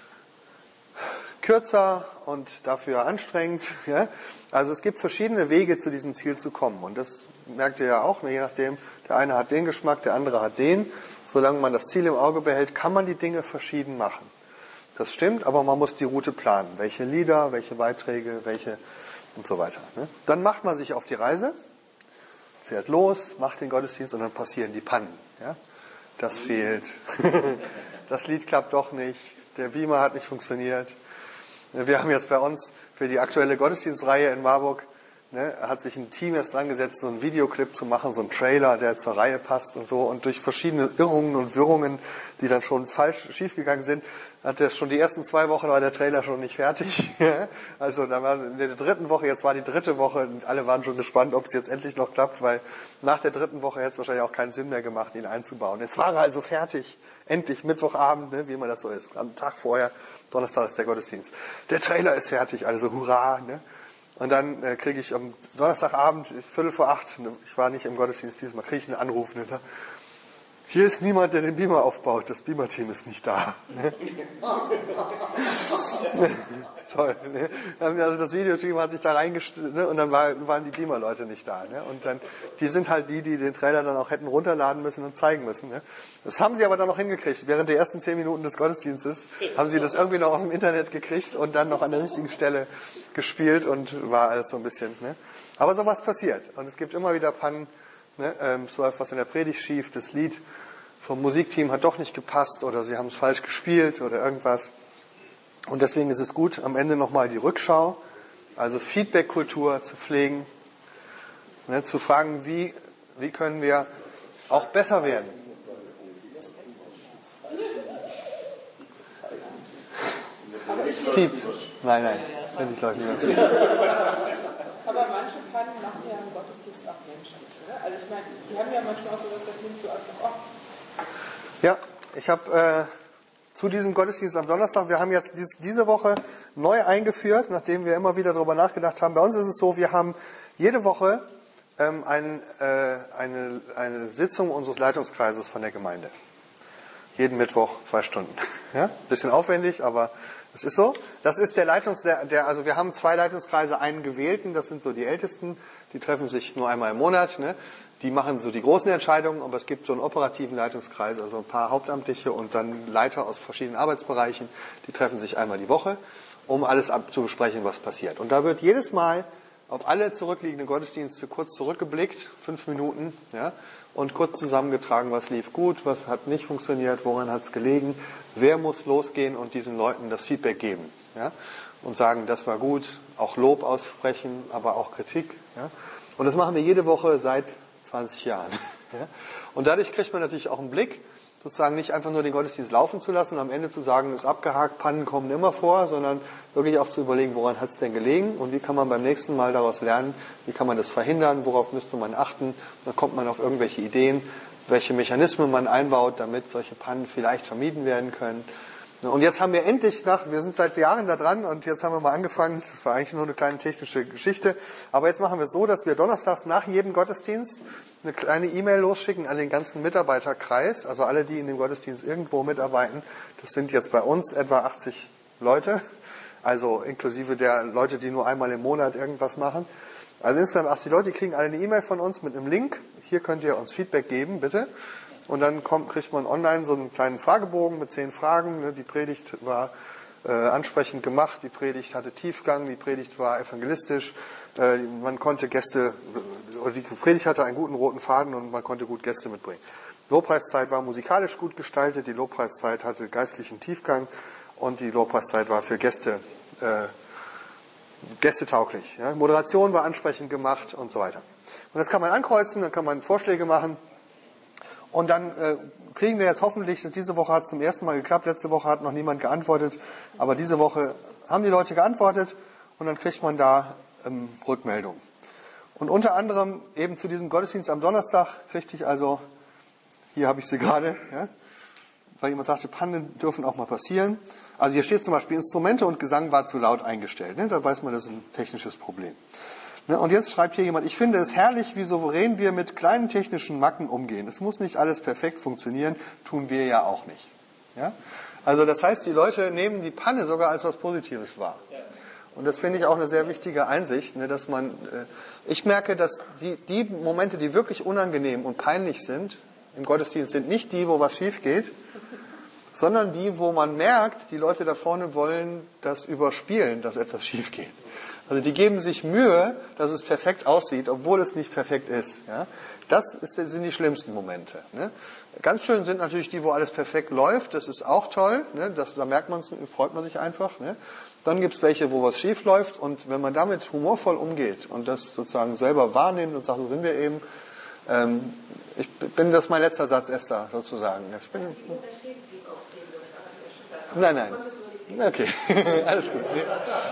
kürzer und dafür anstrengend. Ja? Also es gibt verschiedene Wege, zu diesem Ziel zu kommen. Und das merkt ihr ja auch, je nachdem, der eine hat den Geschmack, der andere hat den. Solange man das Ziel im Auge behält, kann man die Dinge verschieden machen. Das stimmt, aber man muss die Route planen. Welche Lieder, welche Beiträge, welche und so weiter. Ne? Dann macht man sich auf die Reise, fährt los, macht den Gottesdienst und dann passieren die Pannen. Ja? Das fehlt. Das Lied klappt doch nicht. Der Beamer hat nicht funktioniert. Wir haben jetzt bei uns für die aktuelle Gottesdienstreihe in Marburg, ne, hat sich ein Team erst dran gesetzt, so einen Videoclip zu machen, so einen Trailer, der zur Reihe passt und so. Und durch verschiedene Irrungen und Wirrungen, die dann schon falsch schiefgegangen sind, hat er schon die ersten zwei Wochen war der Trailer schon nicht fertig. Also da war in der dritten Woche, jetzt war die dritte Woche und alle waren schon gespannt, ob es jetzt endlich noch klappt, weil nach der dritten Woche hätte es wahrscheinlich auch keinen Sinn mehr gemacht, ihn einzubauen. Jetzt war er also fertig. Endlich, Mittwochabend, ne, wie immer das so ist. Am Tag vorher, Donnerstag ist der Gottesdienst. Der Trailer ist fertig, also hurra. Ne? Und dann äh, kriege ich am Donnerstagabend, Viertel vor acht, ne, ich war nicht im Gottesdienst diesmal, kriege ich einen Anruf. Ne, da, hier ist niemand, der den Beamer aufbaut, das Beamer-Team ist nicht da. Ne? Toll. Ne? Also das Videoteam hat sich da reingestellt, ne? Und dann war, waren die Beamer-Leute nicht da. Ne? Und dann, die sind halt die, die den Trailer dann auch hätten runterladen müssen und zeigen müssen. Ne? Das haben sie aber dann noch hingekriegt. Während der ersten zehn Minuten des Gottesdienstes haben sie das irgendwie noch aus dem Internet gekriegt und dann noch an der richtigen Stelle gespielt und war alles so ein bisschen. Ne? Aber sowas passiert. Und es gibt immer wieder Pannen. Ne? Ähm, so etwas in der Predigt schief. Das Lied vom Musikteam hat doch nicht gepasst oder sie haben es falsch gespielt oder irgendwas. Und deswegen ist es gut, am Ende nochmal die Rückschau, also Feedback-Kultur zu pflegen, ne, zu fragen, wie, wie können wir auch besser werden. Es piept. Nein, nein, ich läuft nicht mehr. Aber manche Pannen machen ja im Gottesdienst auch menschlich, oder? Also ich meine, die haben ja manchmal auch gesagt, das nimmst du einfach auf. Ja, ich habe äh, zu diesem Gottesdienst am Donnerstag, wir haben jetzt dies, diese Woche neu eingeführt, nachdem wir immer wieder darüber nachgedacht haben. Bei uns ist es so, wir haben jede Woche ähm, ein, äh, eine, eine Sitzung unseres Leitungskreises von der Gemeinde. Jeden Mittwoch zwei Stunden. Ja? Bisschen aufwendig, aber es ist so. Das ist der Leitungs, der, der, also wir haben zwei Leitungskreise, einen gewählten, das sind so die Ältesten, die treffen sich nur einmal im Monat, ne? Die machen so die großen Entscheidungen, aber es gibt so einen operativen Leitungskreis, also ein paar Hauptamtliche und dann Leiter aus verschiedenen Arbeitsbereichen, die treffen sich einmal die Woche, um alles zu besprechen, was passiert. Und da wird jedes Mal auf alle zurückliegenden Gottesdienste kurz zurückgeblickt, fünf Minuten, ja, und kurz zusammengetragen, was lief gut, was hat nicht funktioniert, woran hat es gelegen, wer muss losgehen und diesen Leuten das Feedback geben, ja, und sagen, das war gut, auch Lob aussprechen, aber auch Kritik, ja. Und das machen wir jede Woche seit zwanzig Jahren. Ja? Und dadurch kriegt man natürlich auch einen Blick, sozusagen nicht einfach nur den Gottesdienst laufen zu lassen und am Ende zu sagen, ist abgehakt, Pannen kommen immer vor, sondern wirklich auch zu überlegen, woran hat es denn gelegen und wie kann man beim nächsten Mal daraus lernen, wie kann man das verhindern, worauf müsste man achten. Dann kommt man auf irgendwelche Ideen, welche Mechanismen man einbaut, damit solche Pannen vielleicht vermieden werden können. Und jetzt haben wir endlich nach, wir sind seit Jahren da dran und jetzt haben wir mal angefangen, das war eigentlich nur eine kleine technische Geschichte, aber jetzt machen wir es so, dass wir donnerstags nach jedem Gottesdienst eine kleine E-Mail losschicken an den ganzen Mitarbeiterkreis, also alle, die in dem Gottesdienst irgendwo mitarbeiten. Das sind jetzt bei uns etwa achtzig Leute, also inklusive der Leute, die nur einmal im Monat irgendwas machen. Also insgesamt achtzig Leute, die kriegen alle eine E-Mail von uns mit einem Link. Hier könnt ihr uns Feedback geben, bitte. Und dann kommt, kriegt man online so einen kleinen Fragebogen mit zehn Fragen. Die Predigt war äh, ansprechend gemacht, die Predigt hatte Tiefgang, die Predigt war evangelistisch, äh, man konnte Gäste, oder die Predigt hatte einen guten roten Faden und man konnte gut Gäste mitbringen. Die Lobpreiszeit war musikalisch gut gestaltet, die Lobpreiszeit hatte geistlichen Tiefgang und die Lobpreiszeit war für Gäste äh, gästetauglich. Ja. Moderation war ansprechend gemacht und so weiter. Und das kann man ankreuzen, dann kann man Vorschläge machen. Und dann äh, kriegen wir jetzt hoffentlich, diese Woche hat es zum ersten Mal geklappt, letzte Woche hat noch niemand geantwortet, aber diese Woche haben die Leute geantwortet und dann kriegt man da ähm, Rückmeldung. Und unter anderem eben zu diesem Gottesdienst am Donnerstag kriegte ich also, hier habe ich sie gerade, ja, weil jemand sagte, Pannen dürfen auch mal passieren. Also hier steht zum Beispiel, Instrumente und Gesang war zu laut eingestellt. Ne? Da weiß man, das ist ein technisches Problem. Ne? Und jetzt schreibt hier jemand, ich finde es herrlich, wie souverän wir mit kleinen technischen Macken umgehen. Es muss nicht alles perfekt funktionieren, tun wir ja auch nicht. Ja? Also das heißt, die Leute nehmen die Panne sogar als was Positives wahr. Und das finde ich auch eine sehr wichtige Einsicht, ne, dass man, äh, ich merke, dass die, die Momente, die wirklich unangenehm und peinlich sind, im Gottesdienst sind nicht die, wo was schief geht, sondern die, wo man merkt, die Leute da vorne wollen das überspielen, dass etwas schief geht. Also die geben sich Mühe, dass es perfekt aussieht, obwohl es nicht perfekt ist. Ja? Das ist, sind die schlimmsten Momente. Ne? Ganz schön sind natürlich die, wo alles perfekt läuft. Das ist auch toll. Ne? Das, da merkt man es, freut man sich einfach. Ne? Dann gibt es welche, wo was schief läuft. Und wenn man damit humorvoll umgeht und das sozusagen selber wahrnimmt und sagt, so sind wir eben. Ähm, ich bin, das ist mein letzter Satz, Esther, sozusagen. Ich bin, nein, nein. Okay, alles gut. Nee.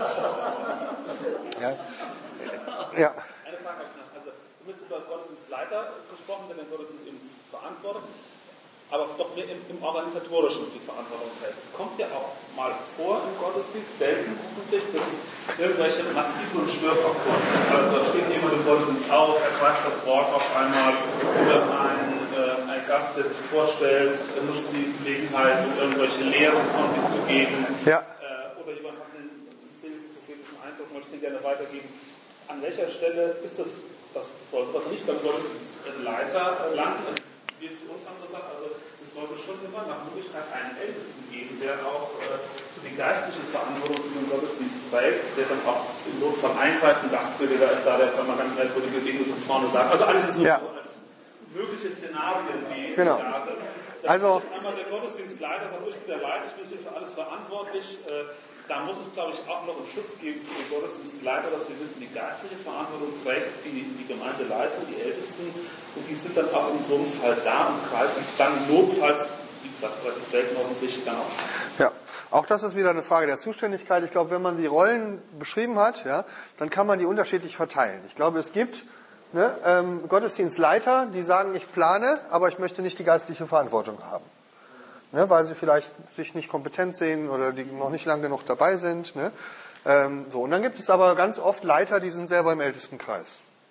Ja. Ja. Eine Frage habe ich noch. Also, du bist über Gottesdienstleiter gesprochen, der den Gottesdienst eben verantwortet, aber doch mehr im, im Organisatorischen die Verantwortung trägt. Es kommt ja auch mal vor im Gottesdienst, selten hoffentlich, dass es irgendwelche massiven Störfaktoren gibt. Also, da steht jemand im Gottesdienst auf, er quatscht das Wort auf einmal, oder ein, äh, ein Gast, der sich vorstellt, nutzt die Gelegenheit, um irgendwelche Lehren von sich zu geben. Ja. Oder jemand hat einen bildprophetischen Eindruck, möchte den gerne weitergeben. An welcher Stelle ist das, das sollte das nicht beim Gottesdienstleiter landen? Also wir für uns haben gesagt, also es sollte schon immer nach Möglichkeit einen Ältesten geben, der auch äh, zu die geistliche Verantwortung für den Gottesdienst trägt, der dann auch im Notfall eingreift. Ein Gastprediger ist da, der kann mal ganz merkwürdige Dinge von vorne sagen. Also alles ist nur ja. so als mögliche Szenarien, die genau. da sind. Das also einmal der Gottesdienstleiter sagt, ich bin der Leiter, ich bin hier für alles verantwortlich. Äh, Da muss es, glaube ich, auch noch einen Schutz geben für den Gottesdienstleiter, dass wir wissen, die geistliche Verantwortung trägt die, die Gemeindeleitung, die Ältesten, und die sind dann auch in so einem Fall da und greifen dann notfalls, wie gesagt, relativ selten hoffentlich, dann auch. Ja, auch das ist wieder eine Frage der Zuständigkeit. Ich glaube, wenn man die Rollen beschrieben hat, ja, dann kann man die unterschiedlich verteilen. Ich glaube, es gibt ne, ähm, Gottesdienstleiter, die sagen, ich plane, aber ich möchte nicht die geistliche Verantwortung haben. Ne, weil sie vielleicht sich nicht kompetent sehen oder die noch nicht lang genug dabei sind. Ne? Ähm, so. Und dann gibt es aber ganz oft Leiter, die sind selber im Ältestenkreis.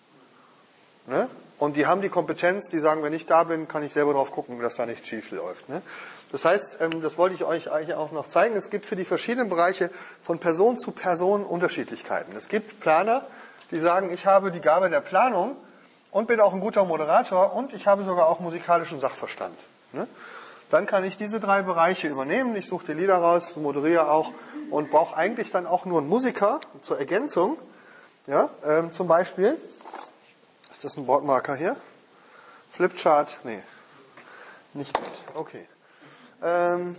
Ne? Und die haben die Kompetenz, die sagen, wenn ich da bin, kann ich selber drauf gucken, dass da nichts schief läuft. Ne? Das heißt, ähm, das wollte ich euch eigentlich auch noch zeigen, es gibt für die verschiedenen Bereiche von Person zu Person Unterschiedlichkeiten. Es gibt Planer, die sagen, ich habe die Gabe der Planung und bin auch ein guter Moderator und ich habe sogar auch musikalischen Sachverstand. Ne? Dann kann ich diese drei Bereiche übernehmen. Ich suche die Lieder raus, moderiere auch und brauche eigentlich dann auch nur einen Musiker zur Ergänzung. Ja, ähm, zum Beispiel, ist das ein Bordmarker hier? Flipchart? Nee, nicht gut. Okay. Ähm,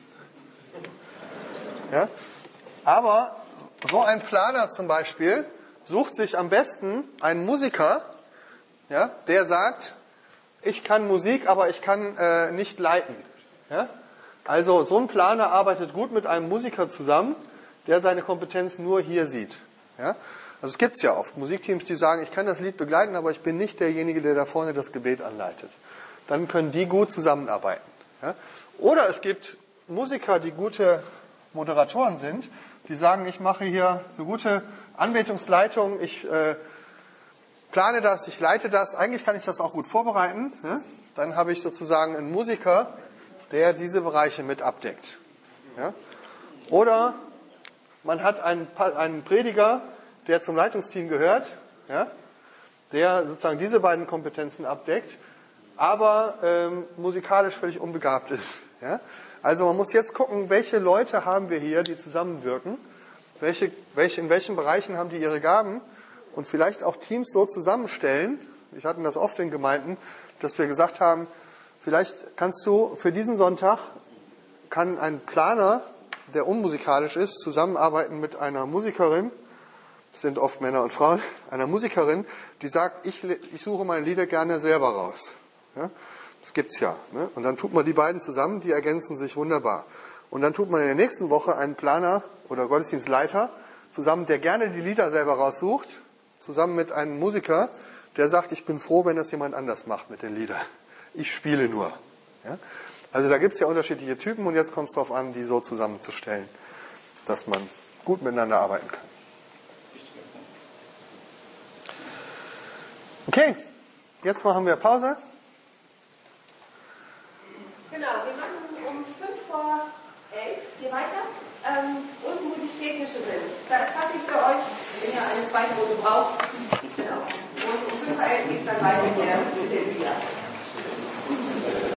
ja, aber so ein Planer zum Beispiel sucht sich am besten einen Musiker, ja, der sagt, ich kann Musik, aber ich kann äh, nicht leiten. Ja? Also so ein Planer arbeitet gut mit einem Musiker zusammen, der seine Kompetenz nur hier sieht. Ja? Also es gibt es ja oft Musikteams, die sagen, ich kann das Lied begleiten, aber ich bin nicht derjenige, der da vorne das Gebet anleitet. Dann können die gut zusammenarbeiten. Ja? Oder es gibt Musiker, die gute Moderatoren sind, die sagen, ich mache hier eine gute Anbetungsleitung, ich äh, plane das, ich leite das, eigentlich kann ich das auch gut vorbereiten. Ne? Dann habe ich sozusagen einen Musiker, der diese Bereiche mit abdeckt. Ja? Oder man hat einen, einen Prediger, der zum Leitungsteam gehört, ja? Der sozusagen diese beiden Kompetenzen abdeckt, aber ähm, musikalisch völlig unbegabt ist. Ja? Also man muss jetzt gucken, welche Leute haben wir hier, die zusammenwirken, welche, welche, in welchen Bereichen haben die ihre Gaben, und vielleicht auch Teams so zusammenstellen. Wir hatten das oft in Gemeinden, dass wir gesagt haben, vielleicht kannst du für diesen Sonntag, kann ein Planer, der unmusikalisch ist, zusammenarbeiten mit einer Musikerin, das sind oft Männer und Frauen, einer Musikerin, die sagt, ich, ich suche meine Lieder gerne selber raus. Ja? Das gibt's ja. Ne? Und dann tut man die beiden zusammen, die ergänzen sich wunderbar. Und dann tut man in der nächsten Woche einen Planer oder Gottesdienstleiter zusammen, der gerne die Lieder selber raussucht, zusammen mit einem Musiker, der sagt, ich bin froh, wenn das jemand anders macht mit den Liedern. Ich spiele nur. Ja? Also da gibt's ja unterschiedliche Typen und jetzt kommt es darauf an, die so zusammenzustellen, dass man gut miteinander arbeiten kann. Okay, jetzt machen wir Pause. Genau, wir machen um fünf vor elf, hier weiter. Ähm, unten, wo die Stehtische sind. Da ist Kaffee für euch, wenn ihr eine zweite Runde braucht. Genau. Und um fünf vor elf geht es dann weiter mit der Lieder.